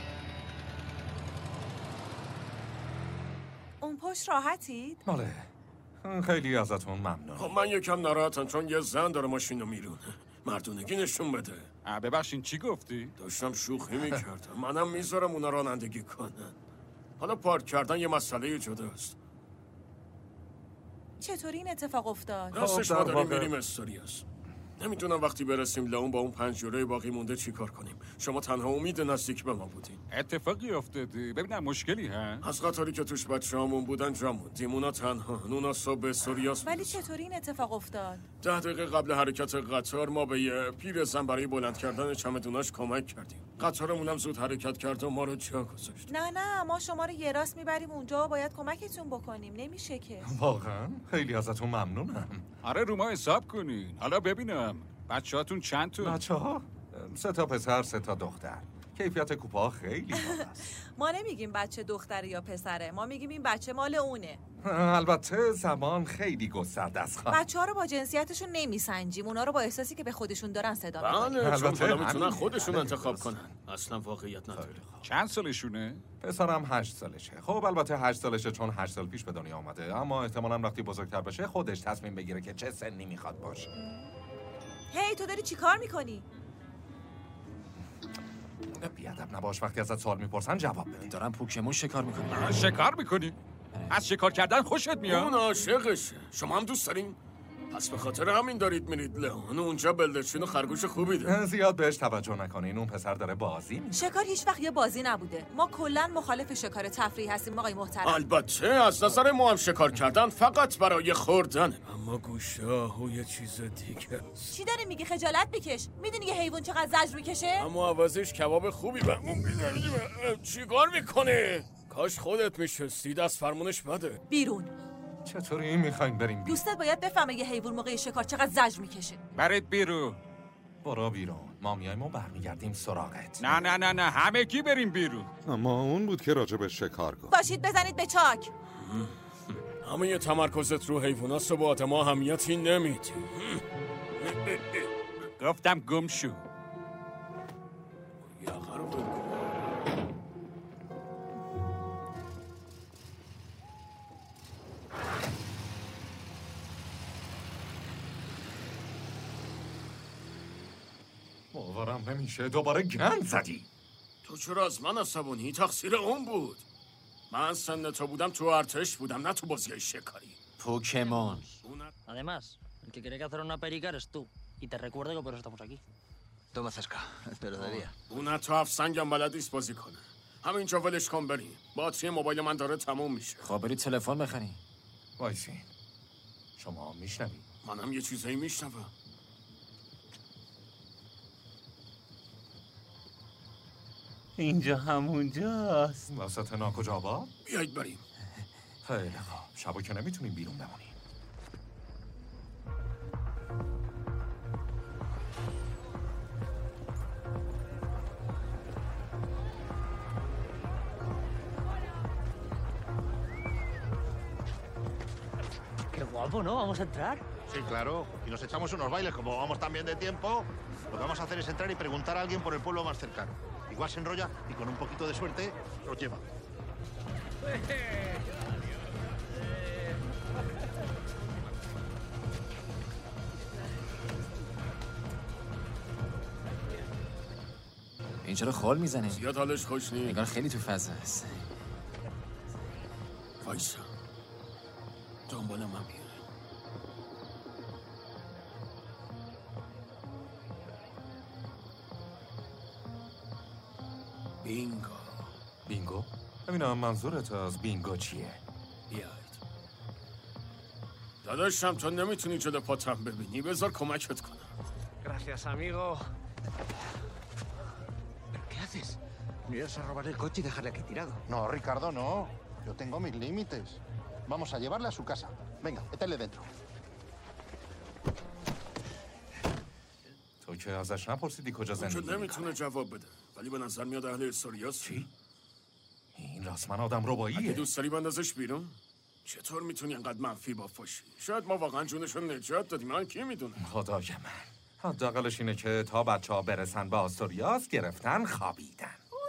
اون پشت راحتید؟ بله. خیلی ازتون ممنون. خب من یکم ناراحتم چون یه زن داره ماشین رو میرونه. مردونگی نشون بده. ببخشین چی گفتی؟ داشتم شوخی میکردم. منم میذارم اونا رانندگی کنن. حالا پارک کردن یه مسئله جداست. چطوری این اتفاق افتاد؟ راستش ما داریم میریم استوریاس. نمیدونم وقتی برسیم لئون با اون پنج یوروی باقی مونده چی کار کنیم. شما تنها امید نزدیک به ما بودین. اتفاقی افتادی. ببینم مشکلی هست؟ از قطاری که توش بچه‌هامون بودن جا موندیم. اونا تنها. اونا صبح به استوریاس. ولی چطوری این اتفاق افتاد؟ ده دقیقه قبل حرکت قطار ما به یه پیرزن برای بلند کردن چمدوناش کمک کردیم. قطارمون هم زود حرکت کرد و ما رو جا گذاشت. نه نه ما شما رو یه راست میبریم اونجا و باید کمکتون بکنیم. نمیشه که. واقعا خیلی ازتون ممنونم. آره رو ما حساب کنین. حالا ببینم بچه‌هاتون چند تا؟ بچه‌ها سه تا پسر سه تا دختر. کیفیت کوپه‌ها خیلی بالا است. ما نمیگیم بچه دختره یا پسره، ما میگیم این بچه مال اونه. البته زمان خیلی گسترده است. بچه ها رو با جنسیتشون نمیسنجیم، اونا رو با احساسی که به خودشون دارن صدا میکنیم. بله چون حالا میتونن خودشون انتخاب کنن. اصلا واقعیت نداره. چند سالشونه؟ پسرم هشت سالشه. خب البته هشت سالشه چون هشت سال پیش به دنیا آمده، اما احتمالاً وقتی بزرگتر بشه خودش تصمیم بگیره که چه سنی میخواد باشه. هی تو داری چی کار میکنی؟ بیادب نباش، وقتی ازت سوال میپرسن جواب بده. دارم پوکمون شکار میکنم. شکار میکنی؟ از شکار کردن خوشت میاد؟ اون عاشقشه. شما هم دوست دارین؟ پس به خاطر همین دارید میرید لئون. اونجا بلدرچین و خرگوش خوبی داره. زیاد بهش توجه نکنین، اون پسر داره بازی میکنه. شکار هیچ وقت یه بازی نبوده. ما کلا مخالف شکار تفریحی هستیم آقای محترم. البته از نظر ما هم شکار کردن فقط برای خوردن. اما گوشاه و یه چیز دیگه. چی داری میگی؟ خجالت بکش. میدونی یه حیوان چقدر زجر میکشه؟ اما عوضش کباب خوبی بهمون میدن. چیکار میکنه؟ کاش خودت میشستی، دست فرمونش بده. بیرون. چطوری میخوایم بریم بیرون؟ دوستت باید بفهمه یه حیوان موقع شکار چقدر زجر میکشه. برید بیرون. برو بیرون. ما میایم و برمیگردیم سراغت. نه نه نه نه همه کی بریم بیرون. اما اون بود که راجبش شکار گفت. باشید بزنید به چاک. همه یه تمرکزت رو حیوانات رو با ما اهمیتی نمیدی. گفتم گم شو. باورم نمیشه دوباره گند زدی. تو چرا از من عصبانی؟ تقصیر اون بود. من سن تو بودم تو ارتش بودم نه تو بازی شکاری. پوکمون. Además, el que quiere cazar una perica eres tú. Y te recuerdo que por eso estamos aquí. Toma cerca, pero de día. اون حتی هفت سنگم بلد نیست بازی کنه. همینجا ولش کن بریم. باتری موبایل من داره تموم میشه. خب برید تلفن بخرین. وایسین. شما میشنوی؟ منم یه چیزایی میشنوم. اینجا همونجاست. وسط ناکجا با؟ بیایید بریم. خیلی خوب. شبا که نمیتونیم بیرون بمونیم. Qué guapo, ¿no? ¿Vamos a entrar? Sí, claro. Y nos echamos unos bailes. Como vamos tan bien de tiempo, lo que vamos a hacer es entrar y preguntar a alguien por el pueblo más cercano. Igual se enrolla y con un poquito de suerte los lleva. این چرا خال میزنه؟ زیاد حالش خوش نیست. نگار خیلی تو فضا است. وایسا. دنبال من بیاره. بینگو. بینگو؟ ببینم منظورت از بینگو چیه؟ بیاید. داداشم تو نمیتونی جلو پاتم ببینی. بذار کمکت کنم. Gracias, amigo. ¿Qué haces? ¿No ibas a robar el coche y dejarle aquí tirado? No, Ricardo, no. Yo tengo mis límites. Vamos a llevarle a su casa. Venga, métele dentro. تو که ازش نپرسیدی کجا زندگی میکنه؟ نمیتونه جواب بده. ولی به نظر میاد اهل استوریاست. چی؟ این رسما آدم رباییه. اگه دوست داری بندازش بیرون؟ چطور میتونی انقدر منفی بافاشی؟ شاید ما واقعا جونشو نجات دادیم. من کی میدونه؟ خدای من. حداقلش اینه که تا بچه ها برسن به آستوریاس گرفتن خوابیدن.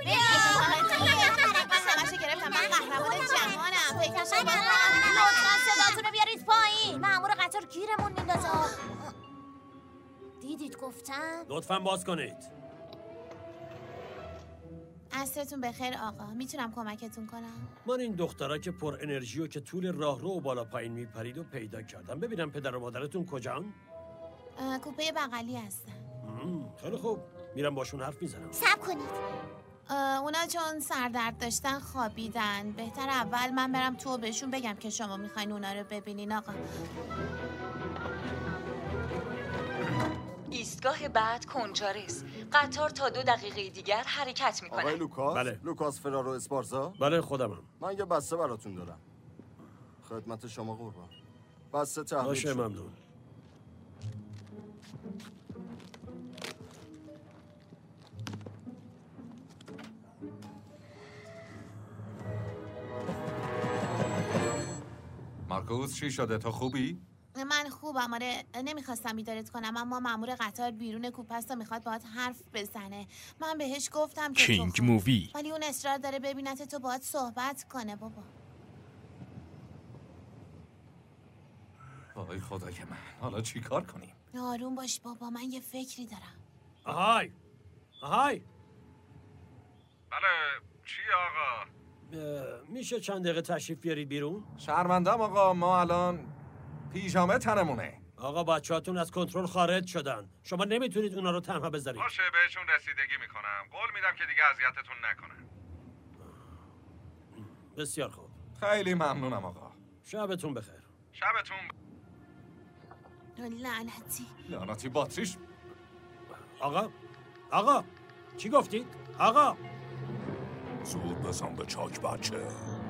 سمشه گرفتم. من قهرمان جهانم. فکرشم لطفا صداتونو بیارید پایین. مأمور قطار گیرمون میندازه. دیدید گفتم؟ لطفا باز کنید. عصرتون بخیر آقا. میتونم کمکتون کنم؟ من این دخترا که پر انرژی و که طول راه رو و بالا پایین میپرید و پیدا کردم. ببینم پدر و مادرتون کجان؟ کوپه بغلی هستن. خیلی خوب. میرم باشون حرف میزنم. صبر کنید. اونا چون سردرد داشتن خوابیدن. بهتر اول من برم تو بهشون بگم که شما میخواین اونا رو ببینین آقا. ایستگاه بعد کنجارس. قطار تا دو دقیقه دیگر حرکت میکنه. آقای لوکاس؟ بله. لوکاس فرارو اسپارزا؟ بله خودمم. من یه بسته براتون دارم. خدمت شما قربان. بسته تحویل باشه شد. ممنون. مارکوس چی شده؟ تو خوبی؟ من خوبم. آره نمیخواستم بیدارت کنم اما مأمور قطار بیرون کوپه است و میخواد باهات حرف بزنه. من بهش گفتم که کینگ مووی. ولی اون اصرار داره ببینت تو باهات صحبت کنه بابا. وای خدای من. حالا چی کار کنیم؟ آروم باش بابا. من یه فکری دارم. آهای آهای. بله چی آقا؟ میشه چند دقیقه تشریف بیارید بیرون؟ شرمندم آقا. ما الان پیژامه تنمونه. آقا بچه‌هاتون از کنترل خارج شدن. شما نمیتونید اونا رو تنها بذارید. باشه بهشون رسیدگی میکنم. قول میدم که دیگه اذیتتون نکنن. بسیار خوب. خیلی ممنونم آقا. شبتون بخیر. شبتون ب... لعنتی. لعنتی باتریش. آقا آقا چی گفتید؟ آقا زود بزن به چاک بچه.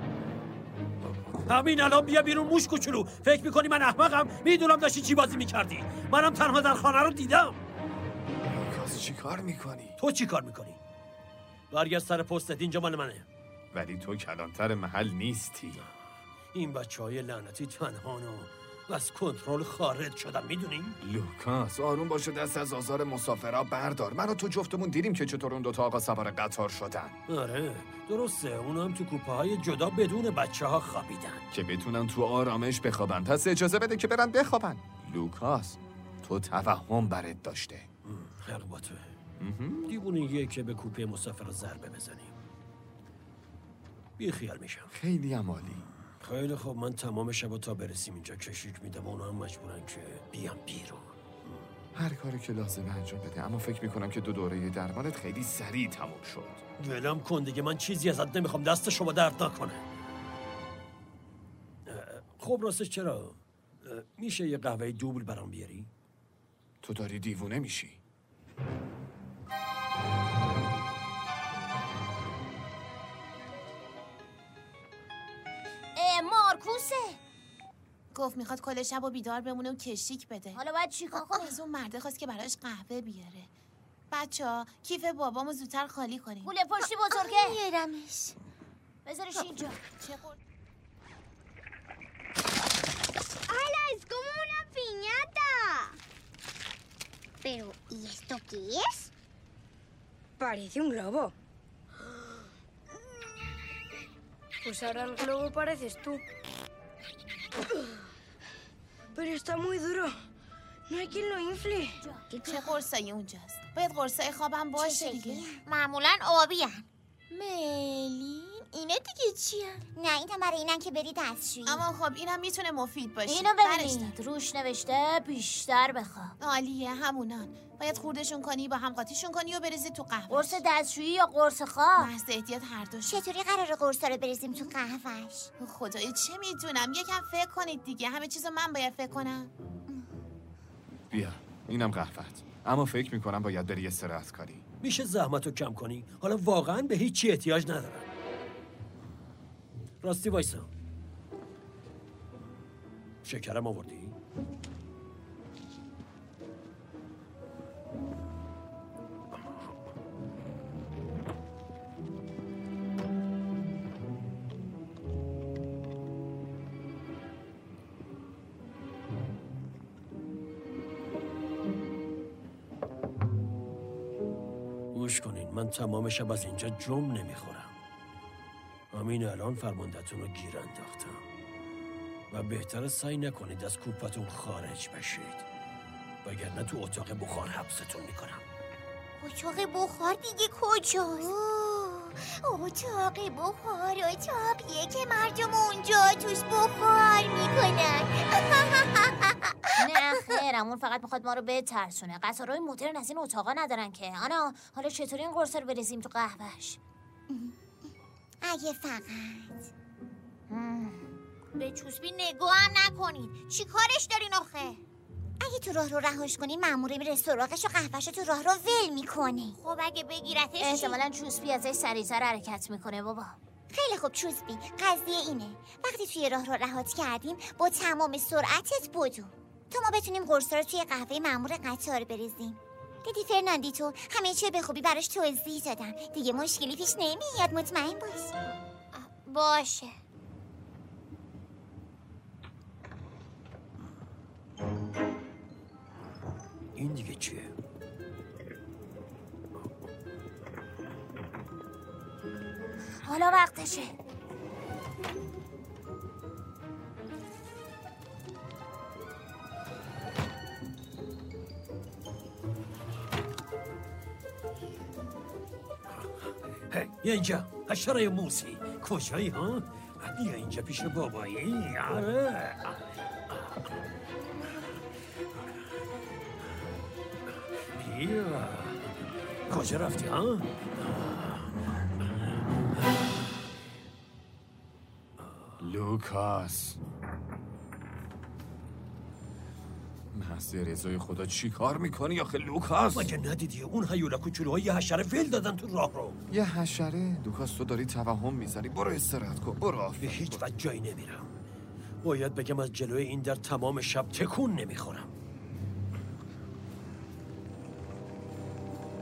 همین الان بیا بیرون موش کوچولو. فکر میکنی من احمقم؟ میدونم داشتی چی بازی میکردی. منم تنها در خانه رو دیدم. لوکاس چی کار میکنی؟ تو چی کار میکنی؟ برگرد سر پستت، اینجا مال منه. ولی تو کلانتر محل نیستی. این بچه های لعنتی تنهان و از کنترل خارج شدن، میدونی؟ لوکاس آروم باشه، دست از آزار مسافرها بردار. من و تو جفتمون دیدیم که چطور اون دوتا آقا سوار قطار شدن. آره درسته، اونا هم تو کوپه های جدا بدون بچه ها خوابیدن که بتونن تو آرامش بخوابن. پس اجازه بده که برن بخوابن. لوکاس تو توهم برات داشته. حق با تو. دیوونگیه که به کوپه مسافر ضربه بزنیم. بی خیال میشم. خیلی عمالی. خیلی خوب، من تمام شب تا برسیم اینجا کشیک میدم. اونا هم مجبورن که بیام بیرون. هر کاری که لازمه انجام بده، اما فکر میکنم که دو دوره درمانت خیلی سریع تموم شد. ولم کن دیگه، من چیزی ازت نمیخوام، دست شما درد نکنه. خب راستش چرا؟ میشه یه قهوه دوبل برام بیاری؟ تو داری دیوونه میشی. مارکوسه گفت میخواد کل شب و بیدار بمونه و کشیک بده. حالا باید چیکار کنه؟ از اون مرده خواست که براش قهوه بیاره. بچه‌ها کیف بابامو زودتر خالی کنین. پول پشتی بزرگه. میارمش. بذارش اینجا. چه قول ¡Hala! ¡Es como una piñata! ¿Pero y esto qué es? Parece un globo. Pues ahora el globo pareces tú. Pero está muy duro. No hay quien lo infle. چه قرصایی اونجاست؟ باید قرصای خوابم باشه دیگه. معمولا آبی هن. ملین اینه دیگه چیه؟ نه این برای اینن که بری دستشویی. اما خب اینم میتونه مفید باشه. اینو ببینید روش نوشته بیشتر بخواب. عالیه، همونان. باید خوردشون کنی، با هم قاطیشون کنی و بریزی تو قهوه. قرص دستشویی یا قرص خواب؟ محض احتیاط هر دوش. چطوری قراره قرصا رو بریزیم تو قهوهش؟ خدایا چه میدونم، یکم فکر کنید دیگه. همه چیزو من باید فکر کنم. بیا اینم قهوه‌ت، اما فکر میکنم باید بری استراحت کاری. میشه زحمتو کم کنی؟ حالا واقعا به هیچ احتیاج ندارم. راستی وایسا، شکرم آوردی؟ گوش کنین، من تمام شب از اینجا جم نمیخورم. همین الان فرماندهتون رو گیر انداختم و بهتره سعی نکنید از کوپتون خارج بشید، وگرنه تو اتاق بخار حبستون میکنم. اتاق بخار دیگه کجاست؟ اتاق بخار اتاقیه که مردم اونجا توش بخار میکنن. نه خیرم، اون فقط میخواد ما رو بترسونه. قطارهای مدرن از این اتاقا ندارن که. آنا حالا چطوری این قرصا رو بریزیم تو قهوهش؟ اگه فقط به چوسبی نگاه هم نکنید. چی کارش دارین آخه؟ اگه تو راه رو رهاش کنی مأموره میره سراغش و قهوه‌شو تو راه رو ول میکنه. خب اگه بگیرتش احتمالاً چوسبی ازش سریع‌تر حرکت میکنه بابا. خیلی خوب چوسبی، قضیه اینه وقتی توی راه رو رهات کردیم با تمام سرعتت بدو تا ما بتونیم قرصا رو توی قهوه مأمور قطار بریزیم. دیدی فرناندیتو همه چی به خوبی براش توضیح دادم. دیگه مشکلی پیش نمیاد، مطمئن باش. باشه. این دیگه چیه؟ حالا وقتشه. هی بیا اینجا حشره موسی، کجایی ها؟ بیا اینجا پیش بابایی. آره بیا. کجا رفتی ها؟ لوکاس، محض رضای خدا چی کار میکنی آخه لوکاس؟ مگه ندیدی اون هیولا کوچولوها یه حشره ول دادن تو راه رو؟ یه حشره؟ لوکاس تو داری توهم میزنی. برو استراحت کن، برو. به هیچ وجه جایی نمیرم. باید بگم از جلوی این در تمام شب تکون نمیخورم.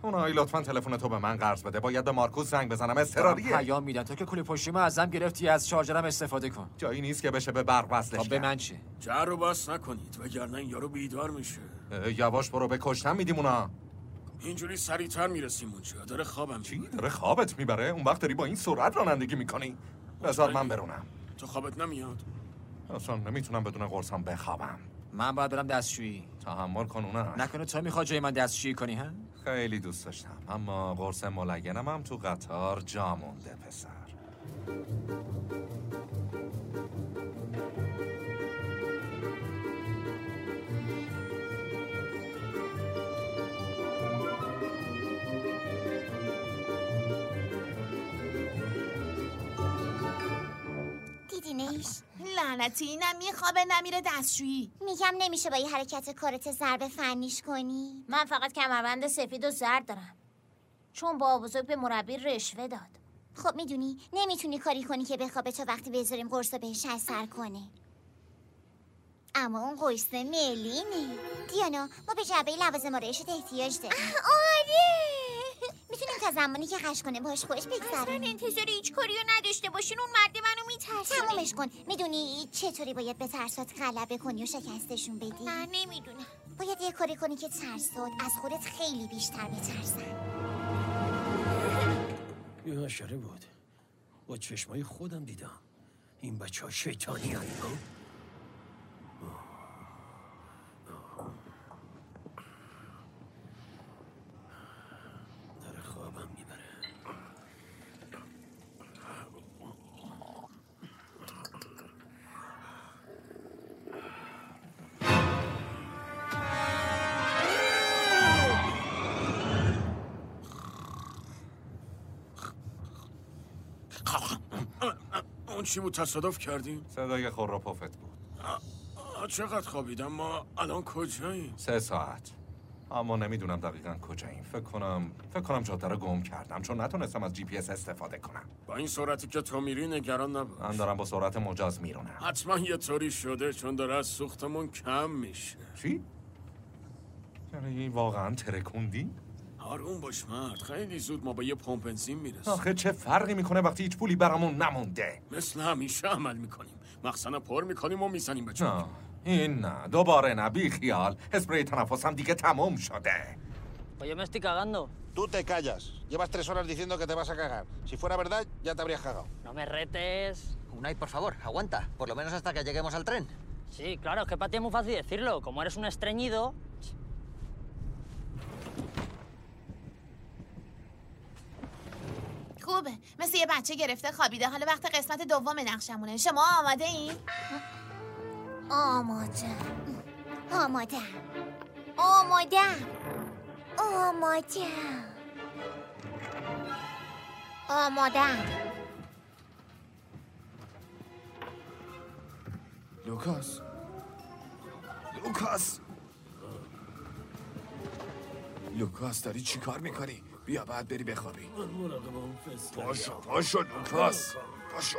اونایی لطفاً تلفن تو به من قرض بده. باید به مارکوس زنگ بزنم. اضطراریه. پیام میدن تو که کلی پشتیمو ازم گرفتی، از شارژرم استفاده کن. جایی نیست که بشه به برق وصلش کرد. به من چه؟ جر رو بس نکنید وگرنه این یارو بیدار میشه. یواش برو، به کشتن میدیم اونا. اینجوری سریعتر میرسیم اونجا. داره خوابم چی؟ داره خوابت میبره؟ اون وقت داری با این سرعت رانندگی میکنی؟ بذار من برونم. تو خوابت نمیاد؟ اصلا نمیتونم بدون قرصم بخوابم. من باید برم دستشویی. تحمل کن اونا. نکنه تو میخواد جای من دستشویی کنی ها؟ خیلی دوست داشتم اما قرص ملینم هم تو قطار جا مونده پسر. دیدینش؟ لعنتی، نه میخوابه نمیره دستشویی. میگم نمیشه با یه حرکت کارت ضربه فنیش کنی؟ من فقط کمربند سفید و زرد دارم چون با بزرگ به مربی رشوه داد. خب میدونی نمیتونی کاری کنی که بخوابه تا وقتی بذاریم قرصو بهش اثر کنه. اما اون قرص ملینه. دیانا ما به جعبه لوازم آرایشت احتیاج داریم. آره میتونیم تا زمانی که خش کنه باش خوش بگذرونیم. اصلا انتظار هیچ کاری رو نداشته باشین. اون مرد منو میترسونه. تمومش کن. میدونی چطوری باید به ترسات غلبه کنی و شکستشون بدی؟ من نمیدونم. باید یه کاری کنی که ترسات از خودت خیلی بیشتر بترسن. یه حشره بود. با چشمای خودم دیدم. این بچه ها شیطانی هن. داره خوابم میبره. اون چی بود؟ تصادف کردیم؟ صدای خرابافت بود. چقدر خوابیدم؟ ما الان کجاییم؟ سه ساعت. اما نمیدونم دقیقاً کجاییم. فکر کنم فکر کنم جاده رو گم کردم چون نتونستم از جی پی اس استفاده کنم. با این سرعتی که تو میری نگران نباش. من دارم با سرعت مجاز میرونم. حتما یه طوری شده چون داره از سوختمون کم میشه. چی؟ یعنی واقعاً ترکوندی؟ آروم باش مرد. خیلی زود ما با یه پمپ بنزین میرسیم. آخه چه فرقی میکنه وقتی هیچ پولی برامون نمونده؟ مثل همیشه عمل میکنیم. مخزن پر میکنیم و میزنیم به چوب. این نه، دوباره نه، بی خیال. اسپری تنفسم دیگه تموم شده. Oye, me estoy cagando. Tú te callas. Llevas tres horas diciendo que te vas a cagar. Si fuera verdad, ya te habrías cagado. No me retes. Unai, por favor, aguanta. Por lo menos hasta que lleguemos al tren. Sí, claro, es que para ti es muy fácil decirlo. Como eres un estreñido... خوبه، مثل یه بچه گرفته خوابیده. حالا وقت قسمت دوم نقشمونه. شما آماده این؟ آماده آماده آماده آماده آماده لوکاس لوکاس لوکاس داری چی کار میکنی؟ بیا بعد بری بخوابی. من مراقبم فستر. پاشو پاشو لوکاس پاشو.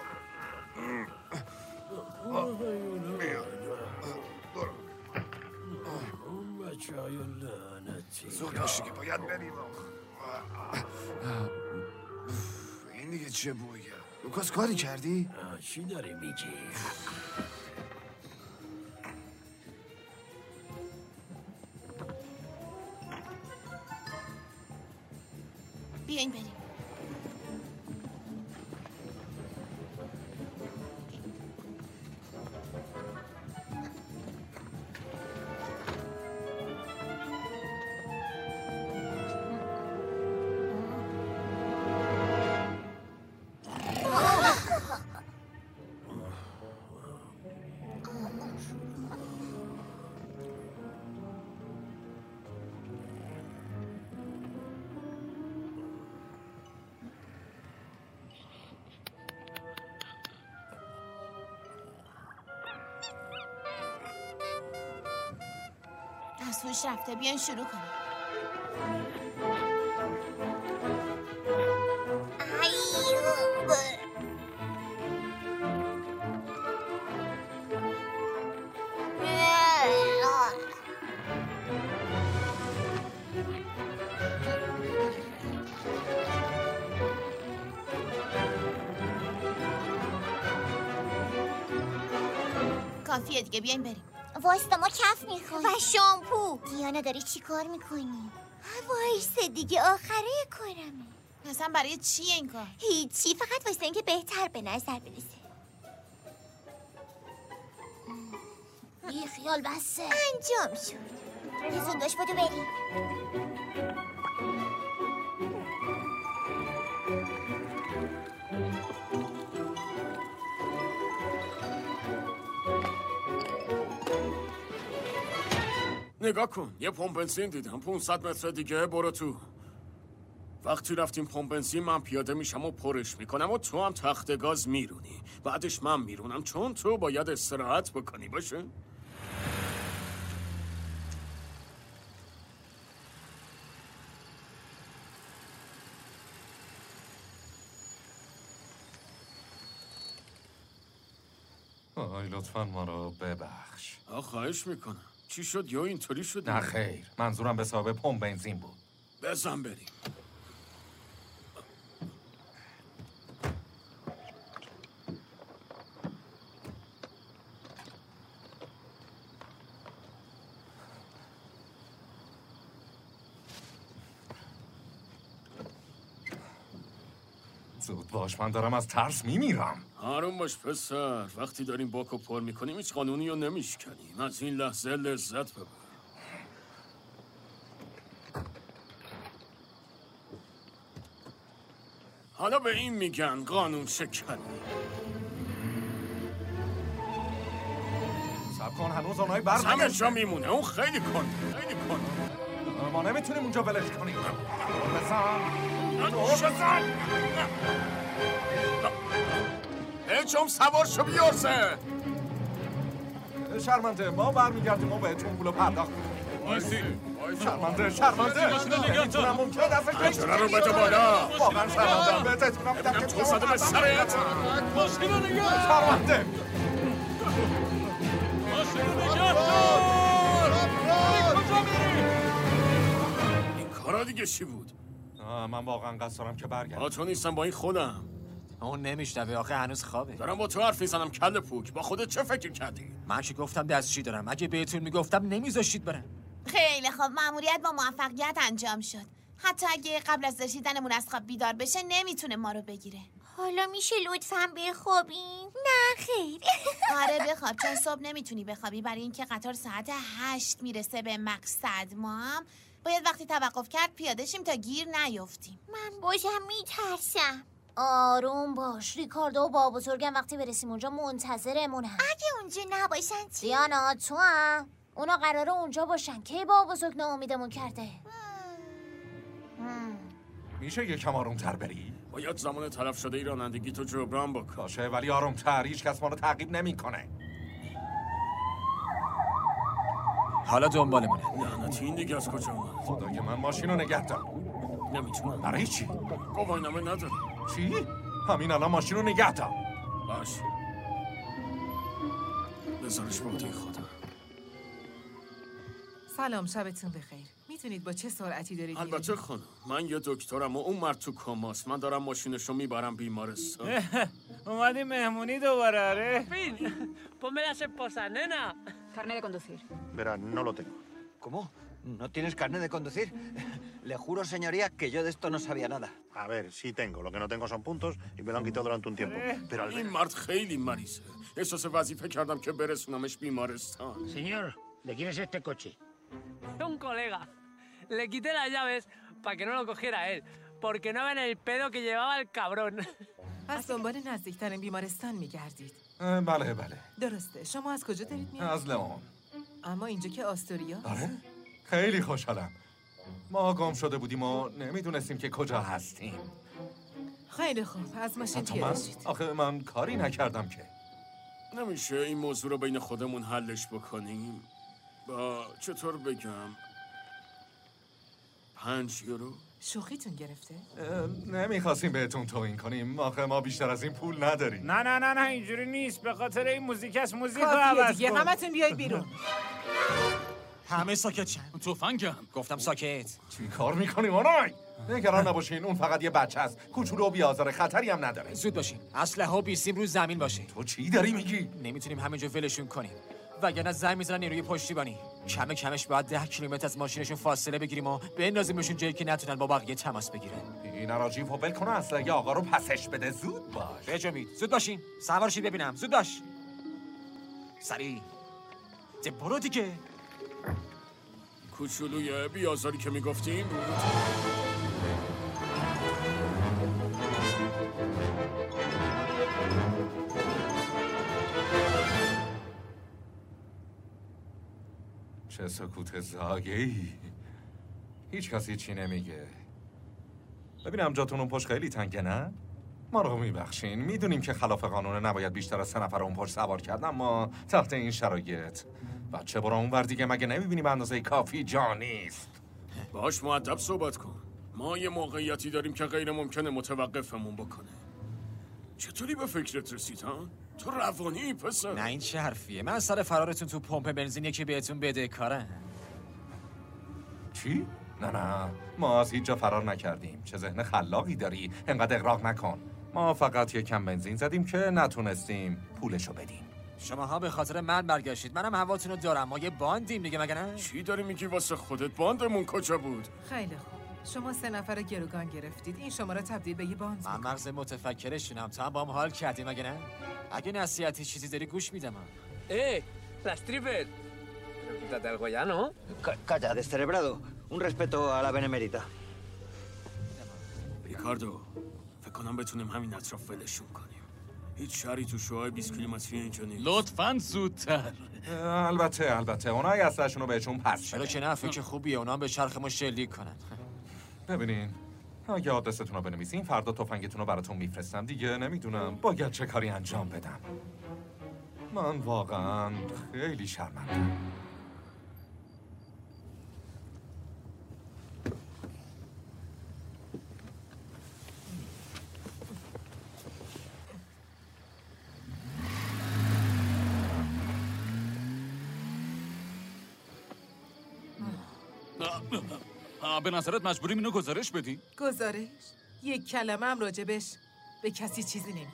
بیا اون بچه های لعنتی. زود باشی که باید بریم. این دیگه چه بویه؟ لوکاس کاری کردی؟ چی داری میگی؟ بیاین بریم. از هوش رفته. بیاین شروع کنیم. کافیه دیگه، بیاین بریم. واستا ما کف میخوام و شامپو. دیانا داری چی کار میکنی؟ وایسه دیگه، آخره کارمه. اصلا برای چیه این کار؟ هیچی، فقط واسه اینکه بهتر به نظر برسه. بی خیال بسه. انجام شد. زود باش بودو بریم. نگاه کن، یه پمپ بنزین دیدم پانصد متر دیگه. برو تو. وقتی رفتیم پمپ بنزین من پیاده میشم و پرش میکنم و تو هم تخت گاز میرونی. بعدش من میرونم چون تو باید استراحت بکنی. باشه؟ آی لطفاً ما رو ببخش. آه خواهش میکنم. چی شد یا اینطوری شد؟ نه خیر، منظورم به صاحب پمپ بنزین بود. بزن بریم. زود باش، من دارم از ترس میمیرم. آروم باش پسر، وقتی داریم باکو پر میکنیم هیچ قانونی رو نمیشکنیم. از این لحظه لذت ببر. حالا به این میگن قانون شکنی. سب کن، هنوز اونایی بر همه جا میمونه. اون خیلی کن خیلی کن. ما نمیتونیم اونجا ولش کنیم. بزن بزن. هیچم سوار شو بیارسه. شرمنده، ما برمیگردیم و بهتون پولو پرداخت. وایسی شرمنده شرمنده نمیتونم ممکنه دستش پنجره رو بده بالا. واقعا شرمندم بهت اطمینان میدم که تو زده به سرت. ماشین رو نگه شرمنده. ماشین رو نگه دار. کجا میری؟ این کارا دیگه چی بود؟ من واقعا قصد دارم که برگردم. با تو نیستم، با این خودم. اون نمیشنوه آخه، هنوز خوابه. دارم با تو حرف میزنم کله پوک. با خودت چه فکر کردی؟ من که گفتم دستشی دارم. اگه بهتون میگفتم نمیذاشتید برم. خیلی خوب، مأموریت با موفقیت انجام شد. حتی اگه قبل از رسیدنمون از خواب بیدار بشه نمیتونه ما رو بگیره. حالا میشه لطفاً بخوابیم؟ نه خیر. آره بخواب، چون صبح نمیتونی بخوابی برای اینکه قطار ساعت هشت میرسه به مقصد. ما هم باید وقتی توقف کرد پیاده شیم تا گیر نیفتیم. من بازم میترسم. آروم باش، ریکاردو و بابا بزرگم وقتی برسیم اونجا منتظرمونن. اگه اونجا نباشن چی؟ دیانا تو هم اونا قراره اونجا باشن. کی بابا بزرگ ناامیدمون کرده؟ میشه یکم آرومتر بری؟ باید زمان تلف شده ای رانندگی تو جبران بکن. باشه، ولی آرومتر. هیچ کس ما رو تعقیب نمیکنه. حالا دنبالمونه. لعنتی، این دیگه از کجا اومد؟ خدای من ماشین رو نگه دار. نمیتونم. برای چی؟ گواهینامه نداری. چی؟ همین الان ماشین رو نگه دار. باش. بذارش با عهده خودم. سلام، شبتون بخیر. میتونید با چه سرعتی دارید؟ البته خانم، من یه دکترم و اون مرد تو کماست. من دارم ماشینشو میبرم بیمارستان. اومدی مهمونی دوباره؟ آره. Fin, ponme las esposas, nena. Carnet de conducir. Verá, no lo tengo. ¿Cómo? ¿No tienes carnet de conducir? Le juro, señoría, que yo de esto no sabía nada. A ver, sí tengo. Lo que no tengo son puntos y me lo han quitado durante un tiempo. Pero al این مرد خیلی مریضه. احساس وظیفه کردم که برسونمش بیمارستان. Señor, ¿de quién es este coche? De un colega. Le quité las llaves para que no lo cogiera él, porque no ven el pedo que llevaba el cabrón. از دنبال نزدیکترین بیمارستان میگردید. بله بله. درسته. شما از کجا دارید میاد؟ از لئون. اما اینجا که آستوریا؟ آره؟ خیلی خوشحالم. ما گم شده بودیم و نمیدونستیم که کجا هستیم. خیلی خوب، از ماشین پیاده شید. آخه من کاری نکردم که. نمیشه این موضوع رو بین خودمون حلش بکنیم؟ با چطور بگم؟ پنج یورو؟ شوخیتون گرفته؟ نمیخواستیم بهتون توهین کنیم. آخه ما بیشتر از این پول نداریم. نه نه نه نه اینجوری نیست. به خاطر این موزیک است. موزیک رو کافیه عوض دیگه، کن. همتون بیایید بیرون. همه ساکت شن. تفنگم. گفتم ساکت. چی کار میکنی اونای؟ نگران نباشین، اون فقط یه بچه است. کوچولو و بی‌آزار، خطری هم نداره. زود باشین. اسلحه و بیسیم رو زمین باشه. تو چی داری میگی؟ نمیتونیم همینجا ولشون کنیم. وگرنه زنگ میزنن نیروی پشتیبانی. کم کمش باید ده کیلومتر از ماشینشون فاصله بگیریم و بندازیمشون جایی که نتونن با بقیه تماس بگیرن. این راجیو ول کنه اسلحه آقا رو پسش بده. زود باش. بجنبید. زود باشین. سوار شید ببینم. زود باش. سریع. ده برو دیگه. کوچولوی بیازاری که میگفتیم بود. چه سکوت زاگه‌ای. هیچ کسی چی نمیگه. ببینم جاتون اون پشت خیلی تنگه نه؟ ما رو میبخشین. میدونیم که خلاف قانونه نباید بیشتر از سه نفر اون پشت سوار کرد، اما تحت این شرایط بچه برو اون ور دیگه. مگه نمیبینی به اندازه کافی جا نیست؟ باش مؤدب صحبت کن. ما یه موقعیتی داریم که غیر ممکنه متوقفمون بکنه. چطوری به فکرت رسید ها؟ تو روانی پسر؟ نه این چه حرفیه؟ من سر فرارتون تو پمپ بنزینی که بهتون بده کارم. چی؟ نه نه ما از هیچ جا فرار نکردیم. چه ذهن خلاقی داری؟ انقدر اغراق نکن. ما فقط یک کم بنزین زدیم که نتونستیم پولشو بدیم. شماها به خاطر من برگشتید. منم هواتون رو دارم. ما یه باندیم دیگه مگه نه؟ چی داری میگی واسه خودت؟ باندمون کجا بود؟ خیلی خوب. شما سه نفر گروگان گرفتید. این شما رو تبدیل به یه باند من مغز متفکرشونم. تو هم با هم حال کردی مگه نه؟ اگه نصیحتی چیزی داری گوش میدم. اه la stripper. Quítate algo ya, ¿no? Calla, descerebrado. Un respeto a la benemérita. ریکاردو، فکر کنم بتونیم همین اطراف ولشون کنیم. هیچ شهری تو شوهای بیست کیلومتری اینجا نیست. لطفاً زودتر. البته البته اونای اصلشون رو بهشون پس چرا بده. که نه؟ فکر خوبیه. اونا به چرخ ما شلیک کنن. ببینین اگه آدرستون رو بنویسین فردا تفنگتون رو براتون میفرستم. دیگه نمیدونم باید چه کاری انجام بدم. من واقعا خیلی شرمندم. به نظرت مجبوریم اینو گزارش بدی؟ گزارش؟ یک کلمه هم راجبش به کسی چیزی نمیگی.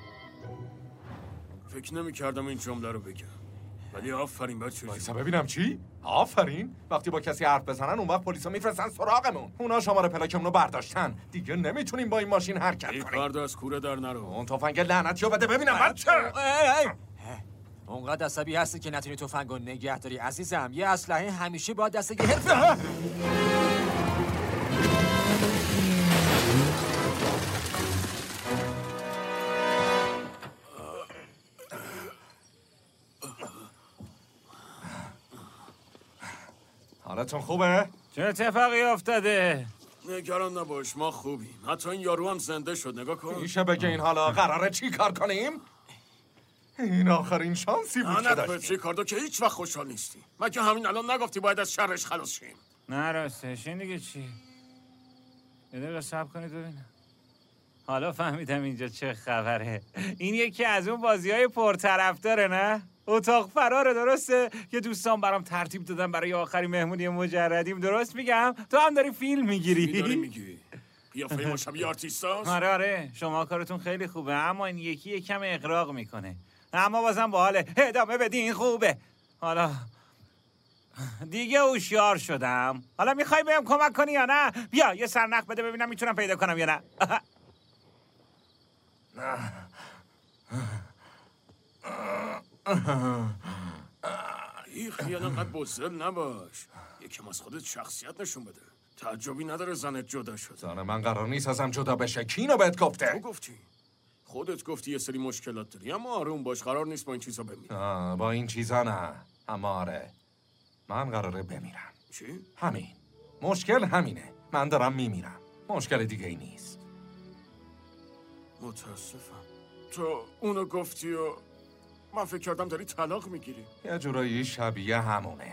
فکر نمی‌کردم این جمله رو بگم. ولی آفرین بچه. وایسا ببینم چی؟ آفرین؟ وقتی با کسی حرف بزنن اون وقت پلیسا میفرستن سراغمون. اونا شماره پلاکمون رو برداشتن. دیگه نمیتونیم با این ماشین حرکت کنیم. فرد از کوره در نرو. اون تفنگ لعنتی رو بده ببینم بچه. اونقدر عصبی هستی که نتونی تفنگو نگه داری عزیزم. یه اسلحه همیشه باید دست یه حرفه. حالتون خوبه؟ چه اتفاقی افتاده؟ نگران نباش ما خوبیم. حتی این یارو هم زنده شد. نگاه کن. میشه بگین حالا قراره چی کار کنیم؟ این آخرین شانسی بود که داشتیم. ریکاردو که هیچ وقت خوشحال نیستی. مگه همین الان نگفتی باید از شرش خلاص شیم؟ نه راستش این دیگه چی؟ یه دقیقه صبر کنید ببینم. حالا فهمیدم اینجا چه خبره. این یکی از اون بازی‌های پرطرفداره نه؟ اتاق فراره درسته؟ که دوستان برام ترتیب دادن برای آخرین مهمونی مجردیم. درست میگم؟ تو هم داری فیلم میگیری؟ چی داری میگی؟ قیافه ما شبیه آرتیستاست؟ آره آره شما کارتون خیلی خوبه اما این یکی یکم اغراق میکنه. اما بازم باحاله. ادامه بدین خوبه. حالا دیگه هوشیار شدم. حالا میخوای بهم کمک کنی یا نه؟ بیا یه سرنخ بده ببینم میتونم پیدا کنم یا نه. ای خیال انقدر بزرگ نباش. یکم از خودت شخصیت نشون بده. تعجبی نداره زنت جدا شد. زن من قرار نیست ازم جدا بشه. کی اینو بهت گفته؟ تو گفتی. خودت گفتی یه سری مشکلات داری اما آروم باش. قرار نیست با این چیزا بمیری. با این چیزا نه. اما آره من قراره بمیرم. چی؟ همین. مشکل همینه. من دارم میمیرم. مشکل دیگه ای نیست. متاسفم. تو اونو گفتی و من فکر کردم داری طلاق میگیری. یه جورایی شبیه همونه.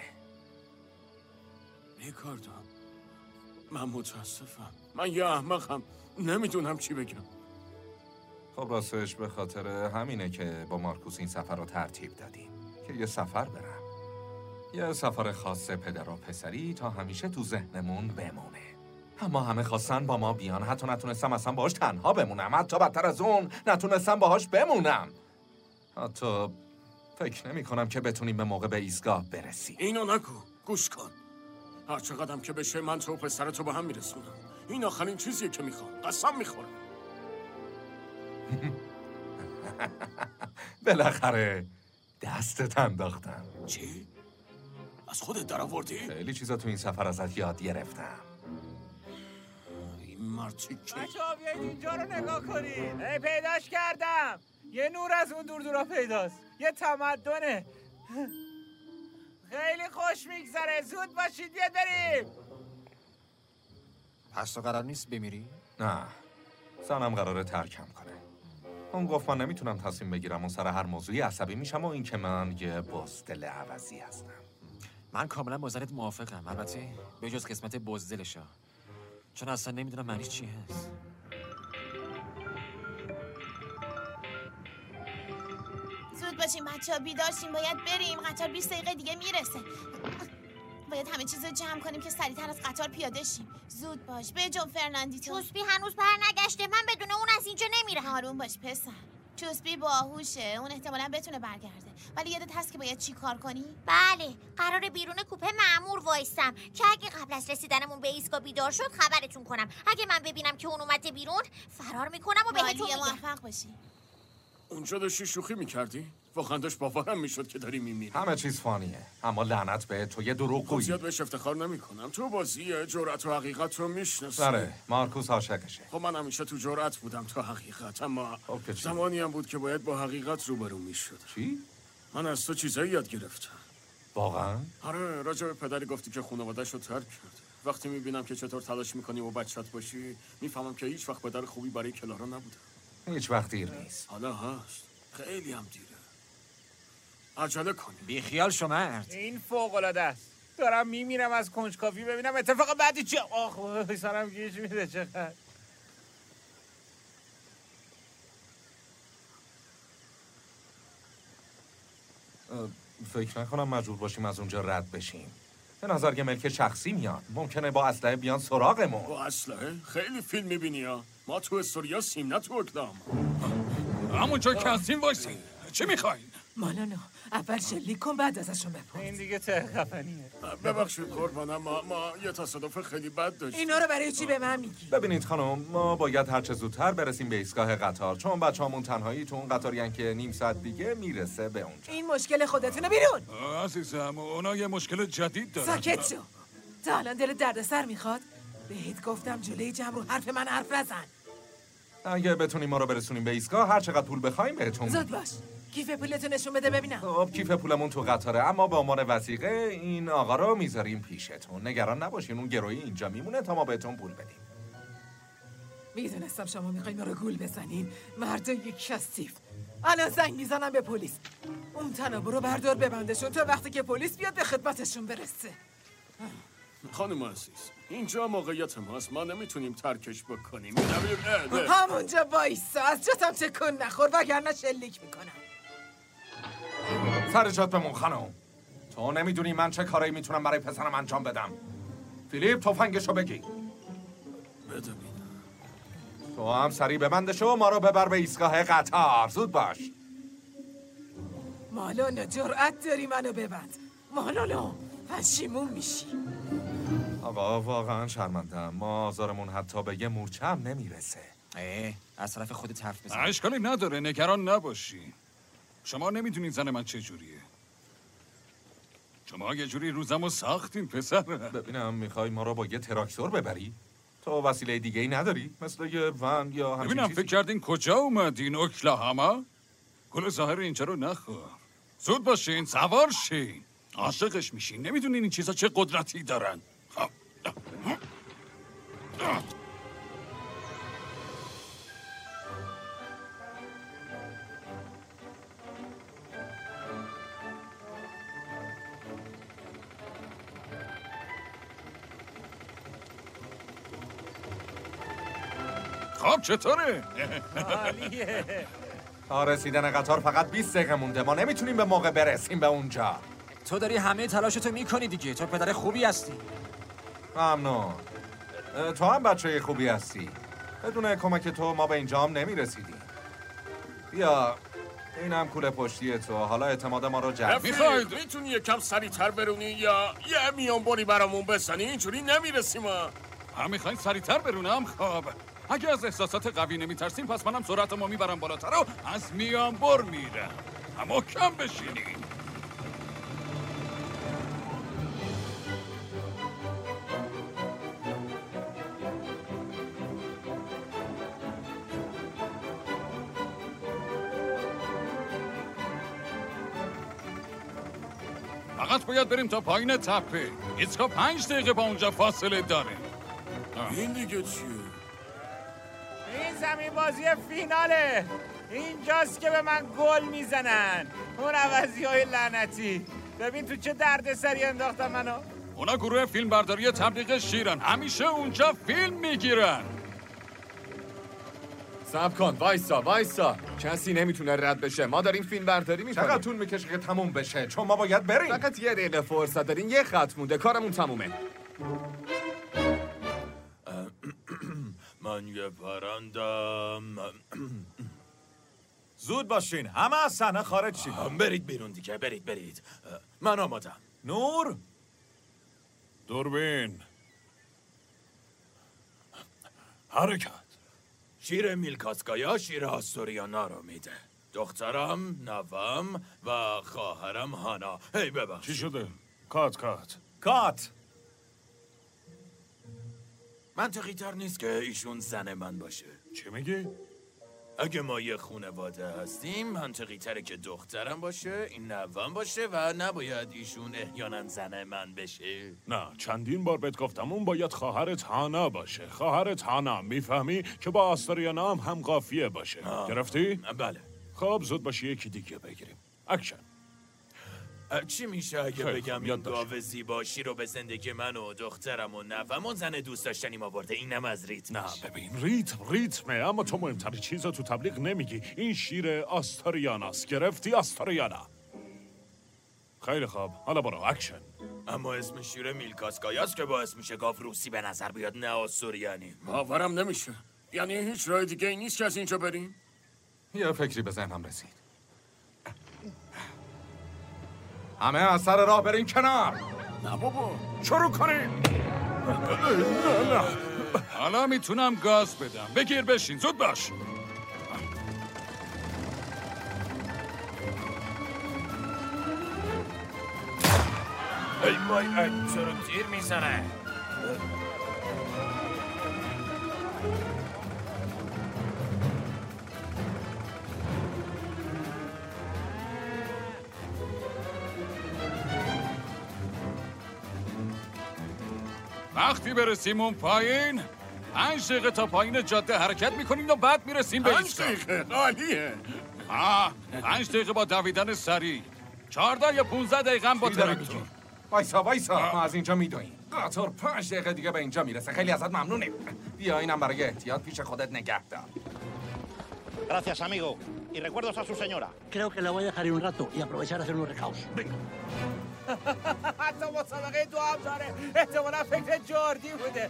ریکاردو من متاسفم. من یه احمقم. نمیدونم چی بگم. خب راستش به خاطر همینه که با مارکوس این سفر رو ترتیب دادیم که یه سفر برم. یه سفر خاص پدر و پسری تا همیشه تو ذهنمون بمونه. اما همه خواستن با ما بیان. حتی نتونستم اصلا باهاش تنها بمونم. حتی بدتر از اون نتونستم باهاش بمونم. حتی فکر نمی کنم که بتونیم به موقع به ایستگاه برسیم. اینو نگو. گوش کن. هر چقدرم که بشه من تو و پسرتو به هم میرسونم. این آخرین چیزیه که میخوام. قسم میخورم. بالاخره دستت انداختم. چی؟ از خودت در آوردی؟ خیلی چیزا تو این سفر ازت یاد گرفتم. این مرد چی که؟ بچه‌ها بیایید اینجا رو نگاه کنید. ای پیداش کردم. یه نور از اون دور دورا پیداست. یه تمدنه. خیلی خوش میگذره. زود باشید بیاد بریم. پس تو قرار نیست بمیری؟ نه. زنم قراره ترکم کنه. اون گفت من نمیتونم تصمیم بگیرم. اون سر هر موضوعی عصبی میشم و این که من یه بزدل عوضی هستم. من کاملا با زنت موافقم. البته به جز قسمت بزدلشا. چون اصلا نمیدونم معنیش چی هست. زود باشیم بچه‌ها، بیدار شیم. باید بریم. قطار بیست دقیقه دیگه میرسه. باید همه چیز رو جمع کنیم که سریعتر از قطار پیاده شیم. زود باش. به جون فرناندیتو. چوسبی هنوز پر نگشته. من بدون اون از اینجا نمیرم. آروم باش پسر. چوسبی باهوشه. اون احتمالاً بتونه برگرده. ولی یادت هست که باید چی کار کنی؟ بله، قراره بیرون کوپه مأمور وایسم که اگه قبل از رسیدنمون به ایستگاه بیدار شد خبرتون کنم. اگه من ببینم که اون اومده بیرون فرار میکنم و بهتون میگم. موفق باشی. اونجا داشتی شوخی میکردی؟ واقعا داشت باورم میشد که داری میمیری. همه چیز فانیه. اما لعنت به تو، یه دروغگویی. زیاد بهش افتخار نمیکنم. تو بازی جرأت و حقیقت رو میشناسی. آره، مارکوس عاشقشه. خب من همیشه تو جرأت بودم تو حقیقت، اما زمانی هم بود که باید با حقیقت روبرو میشد. چی؟ من از تو چیزایی یاد گرفتم. واقعا؟ آره، راجع به پدری گفتی که خانواده‌اش رو ترک کرد. وقتی میبینم که چطور تلاش میکنی و بچت باشی، میفهمم که هیچ وقت پدر خوبی برای کلارا نبوده. هیچ وقت دیر نیست. حالا هست. خیلی هم دیره. عجله کنی. بی خیال شو مرد. این فوق العاده است. دارم میمیرم از کنجکاوی ببینم اتفاق بعدی چه. آخ سرم گیج میده چقدر. فکر نکنم مجبور باشیم از اونجا رد بشیم. به نظر که ملک شخصی میان. ممکنه با اسلحه بیان سراغمون. با اسلحه؟ خیلی فیلم میبینی ها. ما تو استوریا سیم نه تو اکلام. همونجا که هستیم وایسین. چی میخواین؟ مالانو اول شلیک کن بعد ازشون بپرس. این دیگه ته خفنیه. ببخشید قربانم، ما ما یه تصادف خیلی بد داشتیم. اینا رو برای چی به من میگی؟ ببینید خانم، ما باید هر چه زودتر برسیم به ایستگاه قطار، چون بچه‌مون تنهایی تو اون قطارین که نیم ساعت دیگه میرسه به اونجا. این مشکل خودتونه. بیرون. عزیزم اونا یه مشکل جدید دارن. ساکت شو. تا الان دل دردسر میخواد؟ بهت گفتم جلوی جمع رو حرف من حرف نزن. اگه بتونیم ما رو برسونیم به ایستگاه، هر چقدر پول بخوایم بهتون زود باش. کیف پولتو نشون بده ببینم. خب کیف پولمون تو قطاره، اما به عنوان وثیقه این آقا رو میذاریم پیشتون. نگران نباشین، اون گروهی اینجا میمونه تا ما بهتون پول بدیم. میدونستم شما میخواین ما رو گول بزنین. مردای کثیف. الان زنگ میزنم به پلیس. اون تنو برو بردار ببندشون تا وقتی که پلیس بیاد به خدمتشون برسه. خانم عزیز، اینجا موقعیت ماست. ما نمیتونیم ترکش بکنیم. همونجا وایسا، از جاتم تکون نخور وگرنه شلیک میکنم. سر جات بمون خانم. تو نمیدونی من چه کاری میتونم برای پسرم انجام بدم. فیلیپ تفنگشو بگی. بده تو هم سریع ببندشو و ما رو ببر به ایستگاه قطار. زود باش. مالانو جرأت داری منو ببند. مالانو پشیمون میشی. آقا واقعا شرمندم. ما آزارمون حتی به یه مورچه هم نمیرسه. اه از طرف خودت حرف بزن. اشکالی نداره، نگران نباشی. شما نمیدونید زن من چه جوریه. شما یه جوری روزمو ساختین پسر. ببینم میخوای ما رو با یه تراکتور ببری؟ تو وسیله دیگه ای نداری؟ مثل یه ون یا همچین ببینم چیزی؟ فکر کردین کجا اومدین؟ اوکلاهاما؟ گل ظاهر اینجا رو نخور. زود باشین، سوار شین. عاشقش میشین. نمیدونین این چیزا چه قدرتی دارن. خب چطوره؟ عالیه. تا رسیدن قطار فقط بیست دقیقه مونده. ما نمیتونیم به موقع برسیم به اونجا. تو داری همه تلاشتو میکنی دیگه. تو پدر خوبی هستی. ممنون. تو هم بچه خوبی هستی. بدون کمک تو ما به اینجا هم نمی رسیدیم. بیا اینم کوله پشتی تو. حالا اعتماد ما رو جلب میخواید میتونی یکم سریعتر برونی یا یه میانبری برامون بزنی؟ اینجوری نمیرسیم. هم میخواین سریعتر برونم؟ خب اگه از احساسات قوی نمیترسیم پس منم سرعتمو میبرم بالاتر و از میانبر میرم. اما کم بشینین. فقط باید بریم تا پایین تپه. ایسکا پنج دقیقه با اونجا فاصله داره. این دیگه چیه؟ این زمین بازی فیناله. اینجاست که به من گل میزنن اون عوضی های لعنتی. ببین تو چه درد سری انداختن منو. اونا گروه فیلم برداری تبلیغ شیرن. همیشه اونجا فیلم میگیرن. صبر کن وایسا وایسا. کسی نمیتونه رد بشه. ما داریم فیلم برداری میکنیم. چقدر طول میکشه که تموم بشه؟ چون ما باید بریم. فقط یه دقیقه فرصت دارین. یه خط مونده کارمون تمومه. من یه پرندم. زود باشین همه از صحنه خارج شید. برید بیرون دیگه. برید برید. من آمادم. نور دوربین حرکت. شیر میلکاسکایا شیر آستوریانا رو میده. دخترم، نوام و خواهرم هانا. هی ببخش. چی شده؟ کات کات کات. منطقی تر نیست که ایشون زن من باشه. چی میگی؟ اگه ما یه خونواده هستیم منطقی تره که دخترم باشه، این نوام باشه و نباید ایشون احیانا زن من بشه. نه چندین بار بهت گفتم اون باید خواهرت هانا باشه. خواهرت هانا میفهمی که با آستوریانا هم هم قافیه باشه. آه. گرفتی؟ بله. خب زود باشه یکی دیگه بگیریم. اکشن. چی میشه اگه بگم این گاو زیباشی رو به زندگی من و دخترم و نوام و زن دوست داشتنیم آورده؟ اینم از ریتم. نه ببین ریتم ریتمه اما تو مهمترین چیزا تو تبلیغ نمیگی. این شیر آستوریاناست. گرفتی آستوریانا؟ خیلی خوب حالا برو اکشن. اما اسم شیر میلکاسکایاست که باعث میشه گاو روسی به نظر بیاد نه آستوریانی. باورم نمیشه. یعنی هیچ راه دیگه ای نیست که از اینجا بریم؟ یه فکری به ذهنم رسید. همه از سر راه برین کنار. نه بابا شروع کنیم. نه نه حالا میتونم گاز بدم. بگیر بشین زود باش. ای وای ای چرا تیر میزنه؟ وقتی برسیم اون پایین پنج دقیقه تا پایین جاده حرکت میکنیم و بعد میرسیم به ایسکا. پنج دقیقه عالیه. آه پنج دقیقه با دویدن سریع. چهارده یا پونزده دقیقه هم با تراکتور. وایسا وایسا ما از اینجا میدویم. قطار پنج دقیقه دیگه به اینجا میرسه. خیلی ازت ممنونیم. بیا اینم برای احتیاط پیش خودت نگه دار. Gracias, amigo. Y recuerdos a su señora. Creo que la voy a dejar ir un rato y aprovechar a hacer unos recaos. Venga. حتی مسابقه دو هم داره. احتمالا فکر جاردی بوده.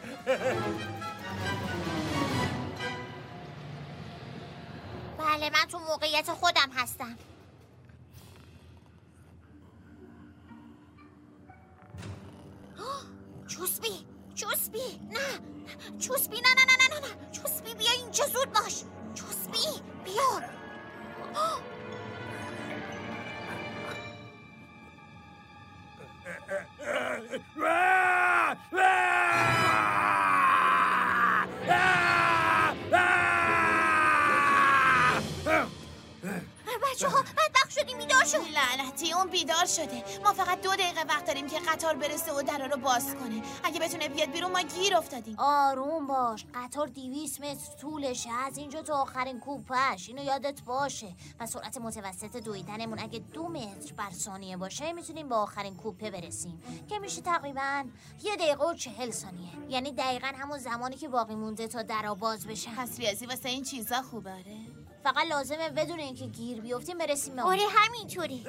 بله من تو موقعیت خودم هستم. چوسبی چوسبی نه چوسبی نه نه نه نه نه چوسبی بیا اینجا زود باش. چوسبی بیا. بچه ها بدبخت شدیم بیدار شد. لعنتی اون بیدار شده. ما فقط دو دقیقه وقت داریم که قطار برسه و درا رو باز کنه. اگه بتونه بیاد بیرون ما گیر افتادیم. آروم باش. قطار دویست متر طولشه از اینجا تا آخرین کوپهش. اینو یادت باشه. و سرعت متوسط دویدنمون اگه دو متر بر ثانیه باشه میتونیم به آخرین کوپه برسیم که میشه تقریبا یه دقیقه و چهل ثانیه. یعنی دقیقا همون زمانی که باقی مونده تا درا باز بشه. پس ریاضی واسه این چیزا خوبه. فقط لازمه بدون اینکه گیر بیفتیم برسیم به آره همینطوری.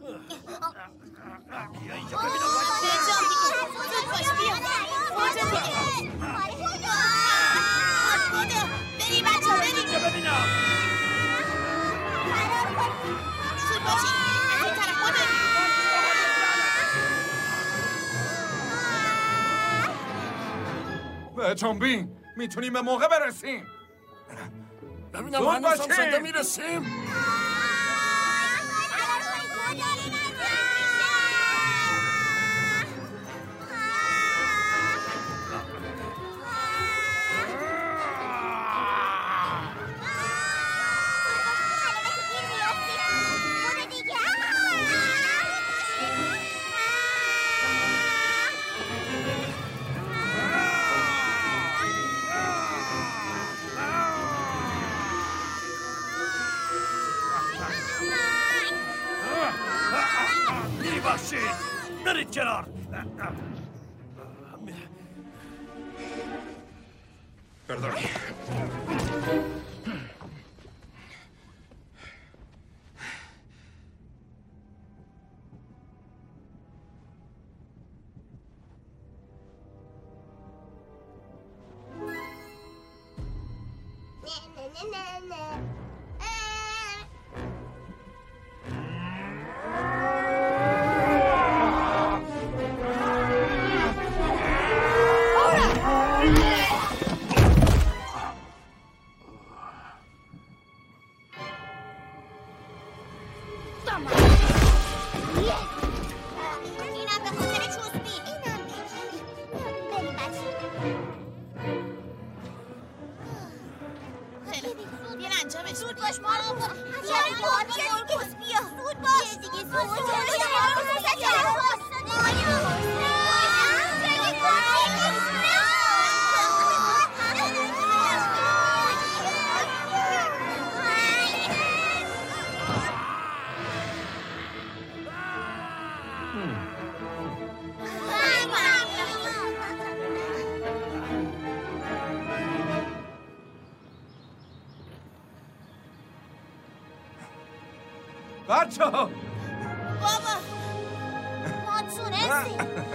بیا اینجا ببینم بجام دیگه زود باش بیا بجام دیگه بودو بری بچه بری اینجا ببینم زود باشی از این طرف بودو به جنبین میتونیم به موقع برسیم ببینم هنوز هم زنده میرسیم برید کنار بردار بچه ها بابا ما تونستیم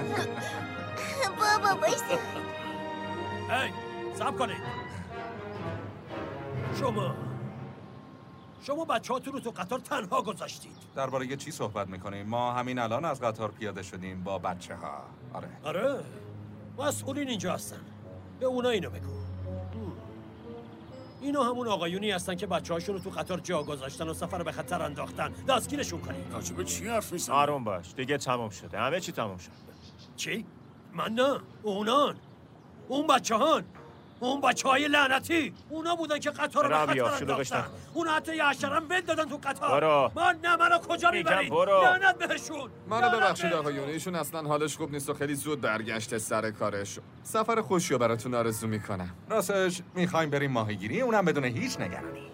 بابا بایسته هی صبر کنید شما شما بچه هاتون رو تو قطار تنها گذاشتید درباره چی صحبت میکنیم؟ ما همین الان از قطار پیاده شدیم با بچه ها آره آره مسئولین اینجا هستن به اونا اینو بگو اینا همون آقایونی هستن که بچه هاشون رو تو قطار جا گذاشتن و سفر به خطر انداختن دستگیرشون کنید راجبه چی حرف میزنی؟ آروم باش دیگه تمام شده همه چی تمام شد چی؟ من نه اونان اون بچه هان اون بچه های لعنتی اونا بودن که قطار رو به خطر انداختن اونا حتی یه عشرم ول دادن تو قطار برو. من نه منو کجا میبرید لعنت بهشون منو ببخشید آقایون ایشون اصلا حالش خوب نیست و خیلی زود برگشته سر کارش سفر خوشی رو براتون آرزو میکنم راستش میخوایم بریم ماهیگیری اونم بدون هیچ نگرانی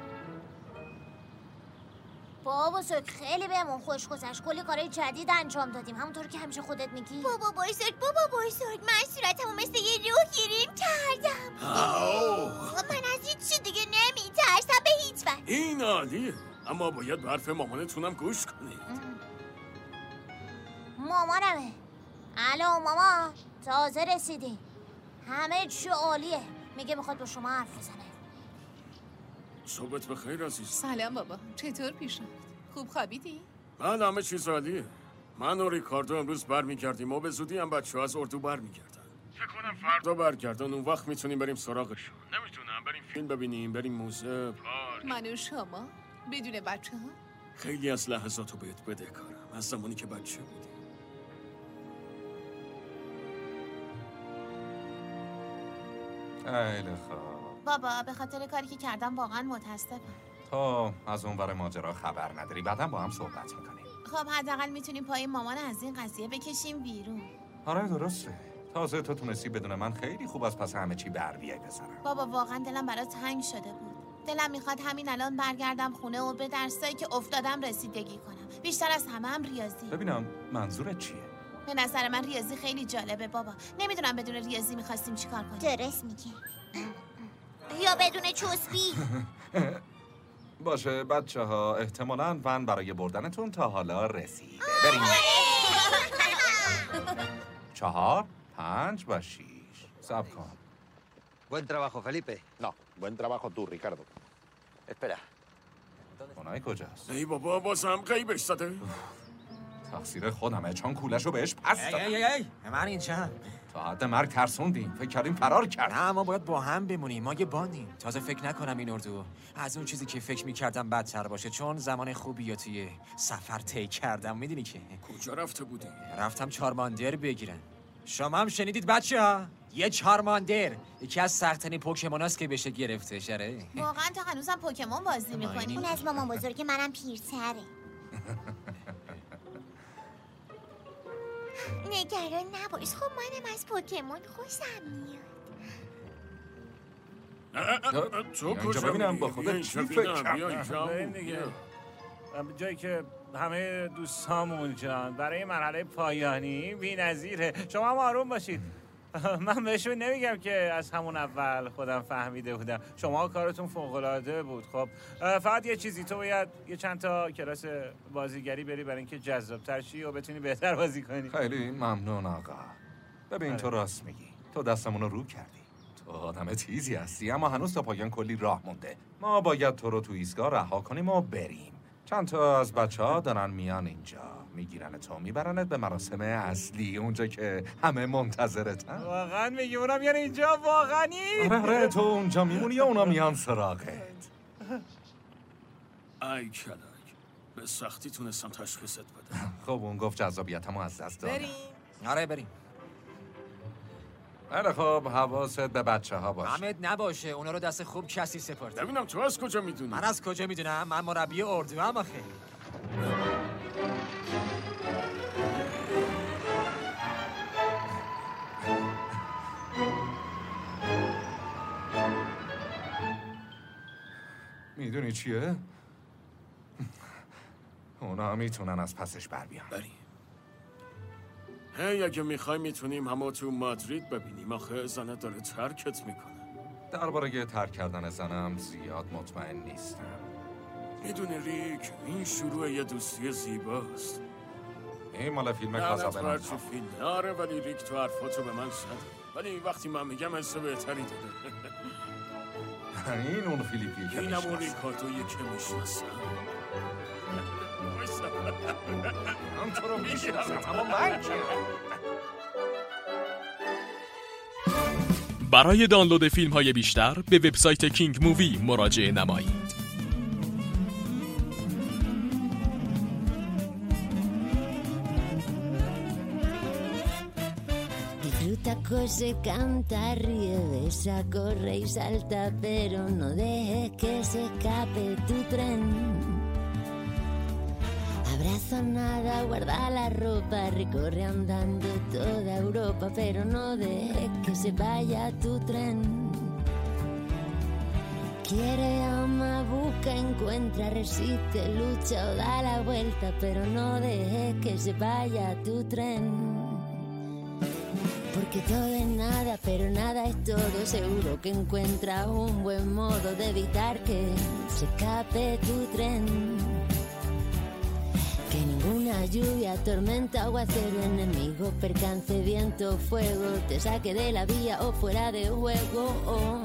بابا بزرگ خیلی بهمون خوش گذشت کلی کارهای جدید انجام دادیم همونطور که همیشه خودت میگی بابا بزرگ بابا بزرگ من صورتمو مثل یه روح گیریم کردم من از هیچ چی دیگه نمیترسم به هیچ وجه این عالیه اما باید به حرف مامانتونم گوش کنید مامانمه الو مامان تازه رسیدی همه چی عالیه میگه میخواد با شما حرف بزنه صبحت بخیر عزیز سلام بابا چطور پیش رفت؟ خوب خوابیدی؟ من همه چیز عالیه من و ریکاردو امروز برمیگردیم و به زودی هم بچه ها از اردو برمیگردن فکر کنم فردا برگردن اون وقت میتونیم بریم سراغشون نمیتونم بریم فیلم ببینیم بریم موزه پارک من و شما بدون بچه ها؟ خیلی از لحظاتو بهت بدهکارم از زمانی که بچه بودی خیلی خوب بابا به خاطر کاری که کردم واقعا متاسفم تو از اون ور ماجرا خبر نداری بعدم با هم صحبت میکنیم خب حداقل میتونیم پای مامان از این قضیه بکشیم بیرون آره درسته تازه تو تونستی بدون من خیلی خوب از پس همه چی بر بیای بزنم بابا واقعا دلم برات تنگ شده بود دلم میخواد همین الان برگردم خونه و به درسایی که افتادم رسیدگی کنم بیشتر از همه هم ریاضی ببینم منظورت چیه به نظر من ریاضی خیلی جالبه بابا نمیدونم بدون ریاضی میخواستیم چیکار کنیم درست میگی یا بدون چوسبی باشه بچه ها، احتمالاً ون برای بردنتون تا حالا رسیده. بریم. چهار، پنج و شیش. صبر کن. Buen trabajo, Felipe. No, buen trabajo tú, Ricardo. Espera. اونای کجاست؟ ای بابا بازم غیبش زده. تقصیر خودمه چون کولشو بهش پس دادم. ای ای ای من اینجا. تا حد مرگ ترسوندیم. فکر کردیم فرار کرد. نه ما باید با هم بمونیم. ما یه باندیم. تازه فکر نکنم این اردو از اون چیزی که فکر می‌کردم بدتر باشه، چون زمان خوبی یا توی سفر طی کردم. میدونی که کجا رفته بودی؟ رفتم چارماندر بگیرن. شما هم شنیدید بچه‌ها؟ یه چارماندر یکی از سخت‌ترین پوکموناست که بشه گرفته شره. واقعا تا هنوزم پوکمون بازی می‌کنی؟ اون از مامان بزرگ منم پیرتره. نگران نباش، خب منم از پوکمون خوشم میاد. تو کجا ببینم با خودت چی فکر بریم دیگه. جایی که همه دوستامون اونجا برای مرحله پایانی بی‌نظیره. شما هم آروم باشید. من بهشون نمیگم که از همون اول خودم فهمیده بودم. شما کارتون فوق‌العاده بود. خب فقط یه چیزی، تو باید یه چند تا کلاس بازیگری بری برای اینکه جذاب‌تر شی و بتونی بهتر بازی کنی. خیلی ممنون آقا. ببین تو راست میگی. تو دستمون رو رو کردی. تو آدم تیزی هستی، اما هنوز تا پایان کلی راه مونده. ما باید تو رو تو ایستگاه رها کنیم و بریم. چند تا از بچه‌ها دارن میان اینجا. میگیرن تو میبرنت به مراسم اصلی، اونجا که همه منتظرتن. واقعا میگی اونا میان اینجا؟ واقعی؟ آره آره، تو اونجا میمونی یا اونا میان سراغت؟ ای کلک، به سختی تونستم تشخیصت بدم. خب اون گفت جذابیتمو از دست دادم. بریم. آره بریم. بله خب حواست به بچه ها باشه. حمد نباشه، اونا رو دست خوب کسی سپرده. ببینم تو از کجا میدونی؟ من از کجا میدونم؟ من مربی اردو هم آخه. میدونی چیه؟ اونا میتونن از پسش بر بیان. بریم. هی اگه میخوای میتونیم همه تو مادرید ببینیم. آخه زنه داره ترکت میکنه. درباره ترک کردن زنم زیاد مطمئن نیستم. میدونی ریک، این شروع یه دوستی زیباست. این مال فیلم نه کازابلانکا. نه تو فیلم. آره ولی ریک تو حرفاتو به من زده. ولی وقتی من میگم حس بهتری داره. این اون فیلیپیه که اینم اون ریکاردویی که میشناسم. من تو رو میشناسم اما من که برای دانلود فیلم های بیشتر به وبسایت کینگ مووی مراجعه نمایید. Disfruta, cose, canta, ríe, besa, corre y salta, pero no dejes que se escape tu tren. Abraza nada, guarda la ropa, recorre andando toda Europa, pero no dejes que se vaya tu tren. Quiere, ama, busca, encuentra, resiste, lucha o da la vuelta, pero no dejes que se vaya tu tren. Porque todo es nada, pero nada es todo. Seguro que encuentras un buen modo de evitar que se escape tu tren. Que ninguna lluvia, tormenta, aguacero, enemigo, percance, viento, fuego te saque de la vía o fuera de juego. Oh.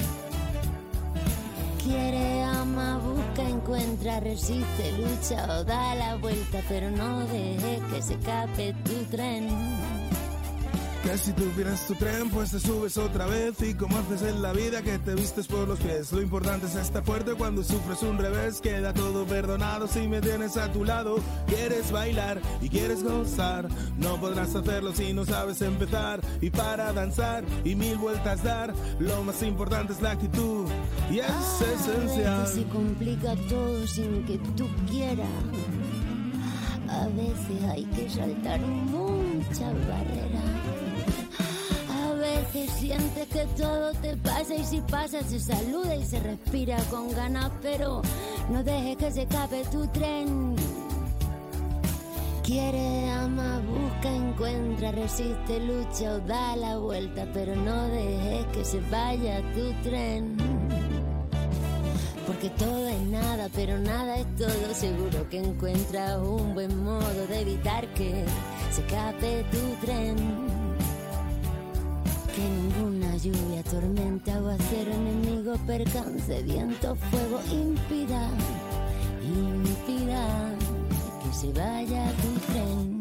Quiere, ama, busca, encuentra, resiste, lucha o da la vuelta, pero no dejes que se escape tu tren. Que si tuvieras tu tren, pues te subes otra vez. Y como haces en la vida, que te vistes por los pies. Lo importante es estar fuerte cuando sufres un revés. Queda todo perdonado si me tienes a tu lado. Quieres bailar y quieres gozar. No podrás hacerlo si no sabes empezar. Y para danzar y mil vueltas dar, lo más importante es la actitud. Y es esencial. A veces se complica todo sin que tú quieras. A veces hay que saltar muchas barreras. A veces sientes que todo te pasa y si pasa se saluda y se respira con ganas, pero no dejes que se escape tu tren. Quiere, ama, busca, encuentra, resiste, lucha o da la vuelta, pero no dejes que se vaya tu tren. Porque que todo es nada, pero nada es todo. Seguro que encuentras un buen modo de evitar que se escape tu tren. Que ninguna lluvia, tormenta, aguacero, enemigo, percance, viento, fuego impida, impida que se vaya tu tren.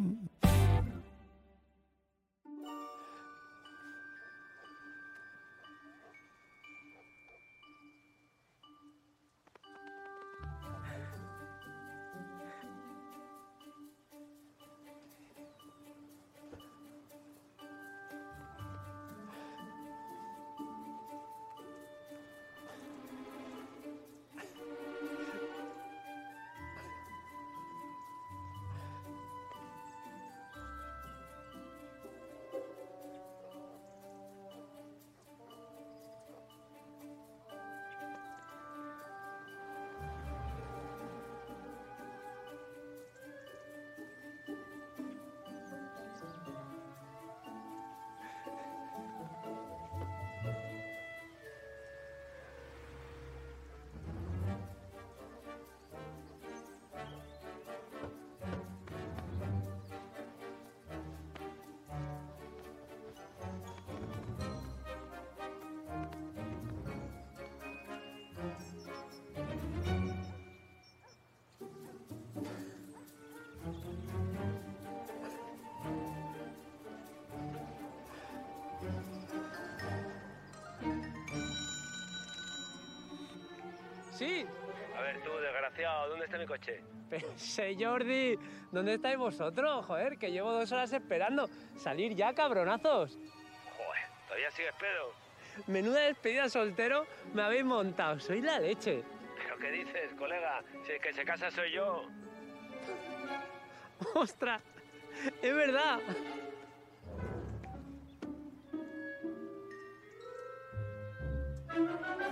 Sí. A ver tú, desgraciado, ¿dónde está mi coche? Pero, sé, Jordi, ¿dónde estáis vosotros? Joder, que llevo dos horas esperando. Salir ya, cabronazos. Joder, ¿todavía sigues pedo? Menuda despedida soltero me habéis montado. Soy la leche. ¿Pero qué dices, colega? Si el que se casa soy yo. ¡Ostras! ¡Es verdad! Thank you.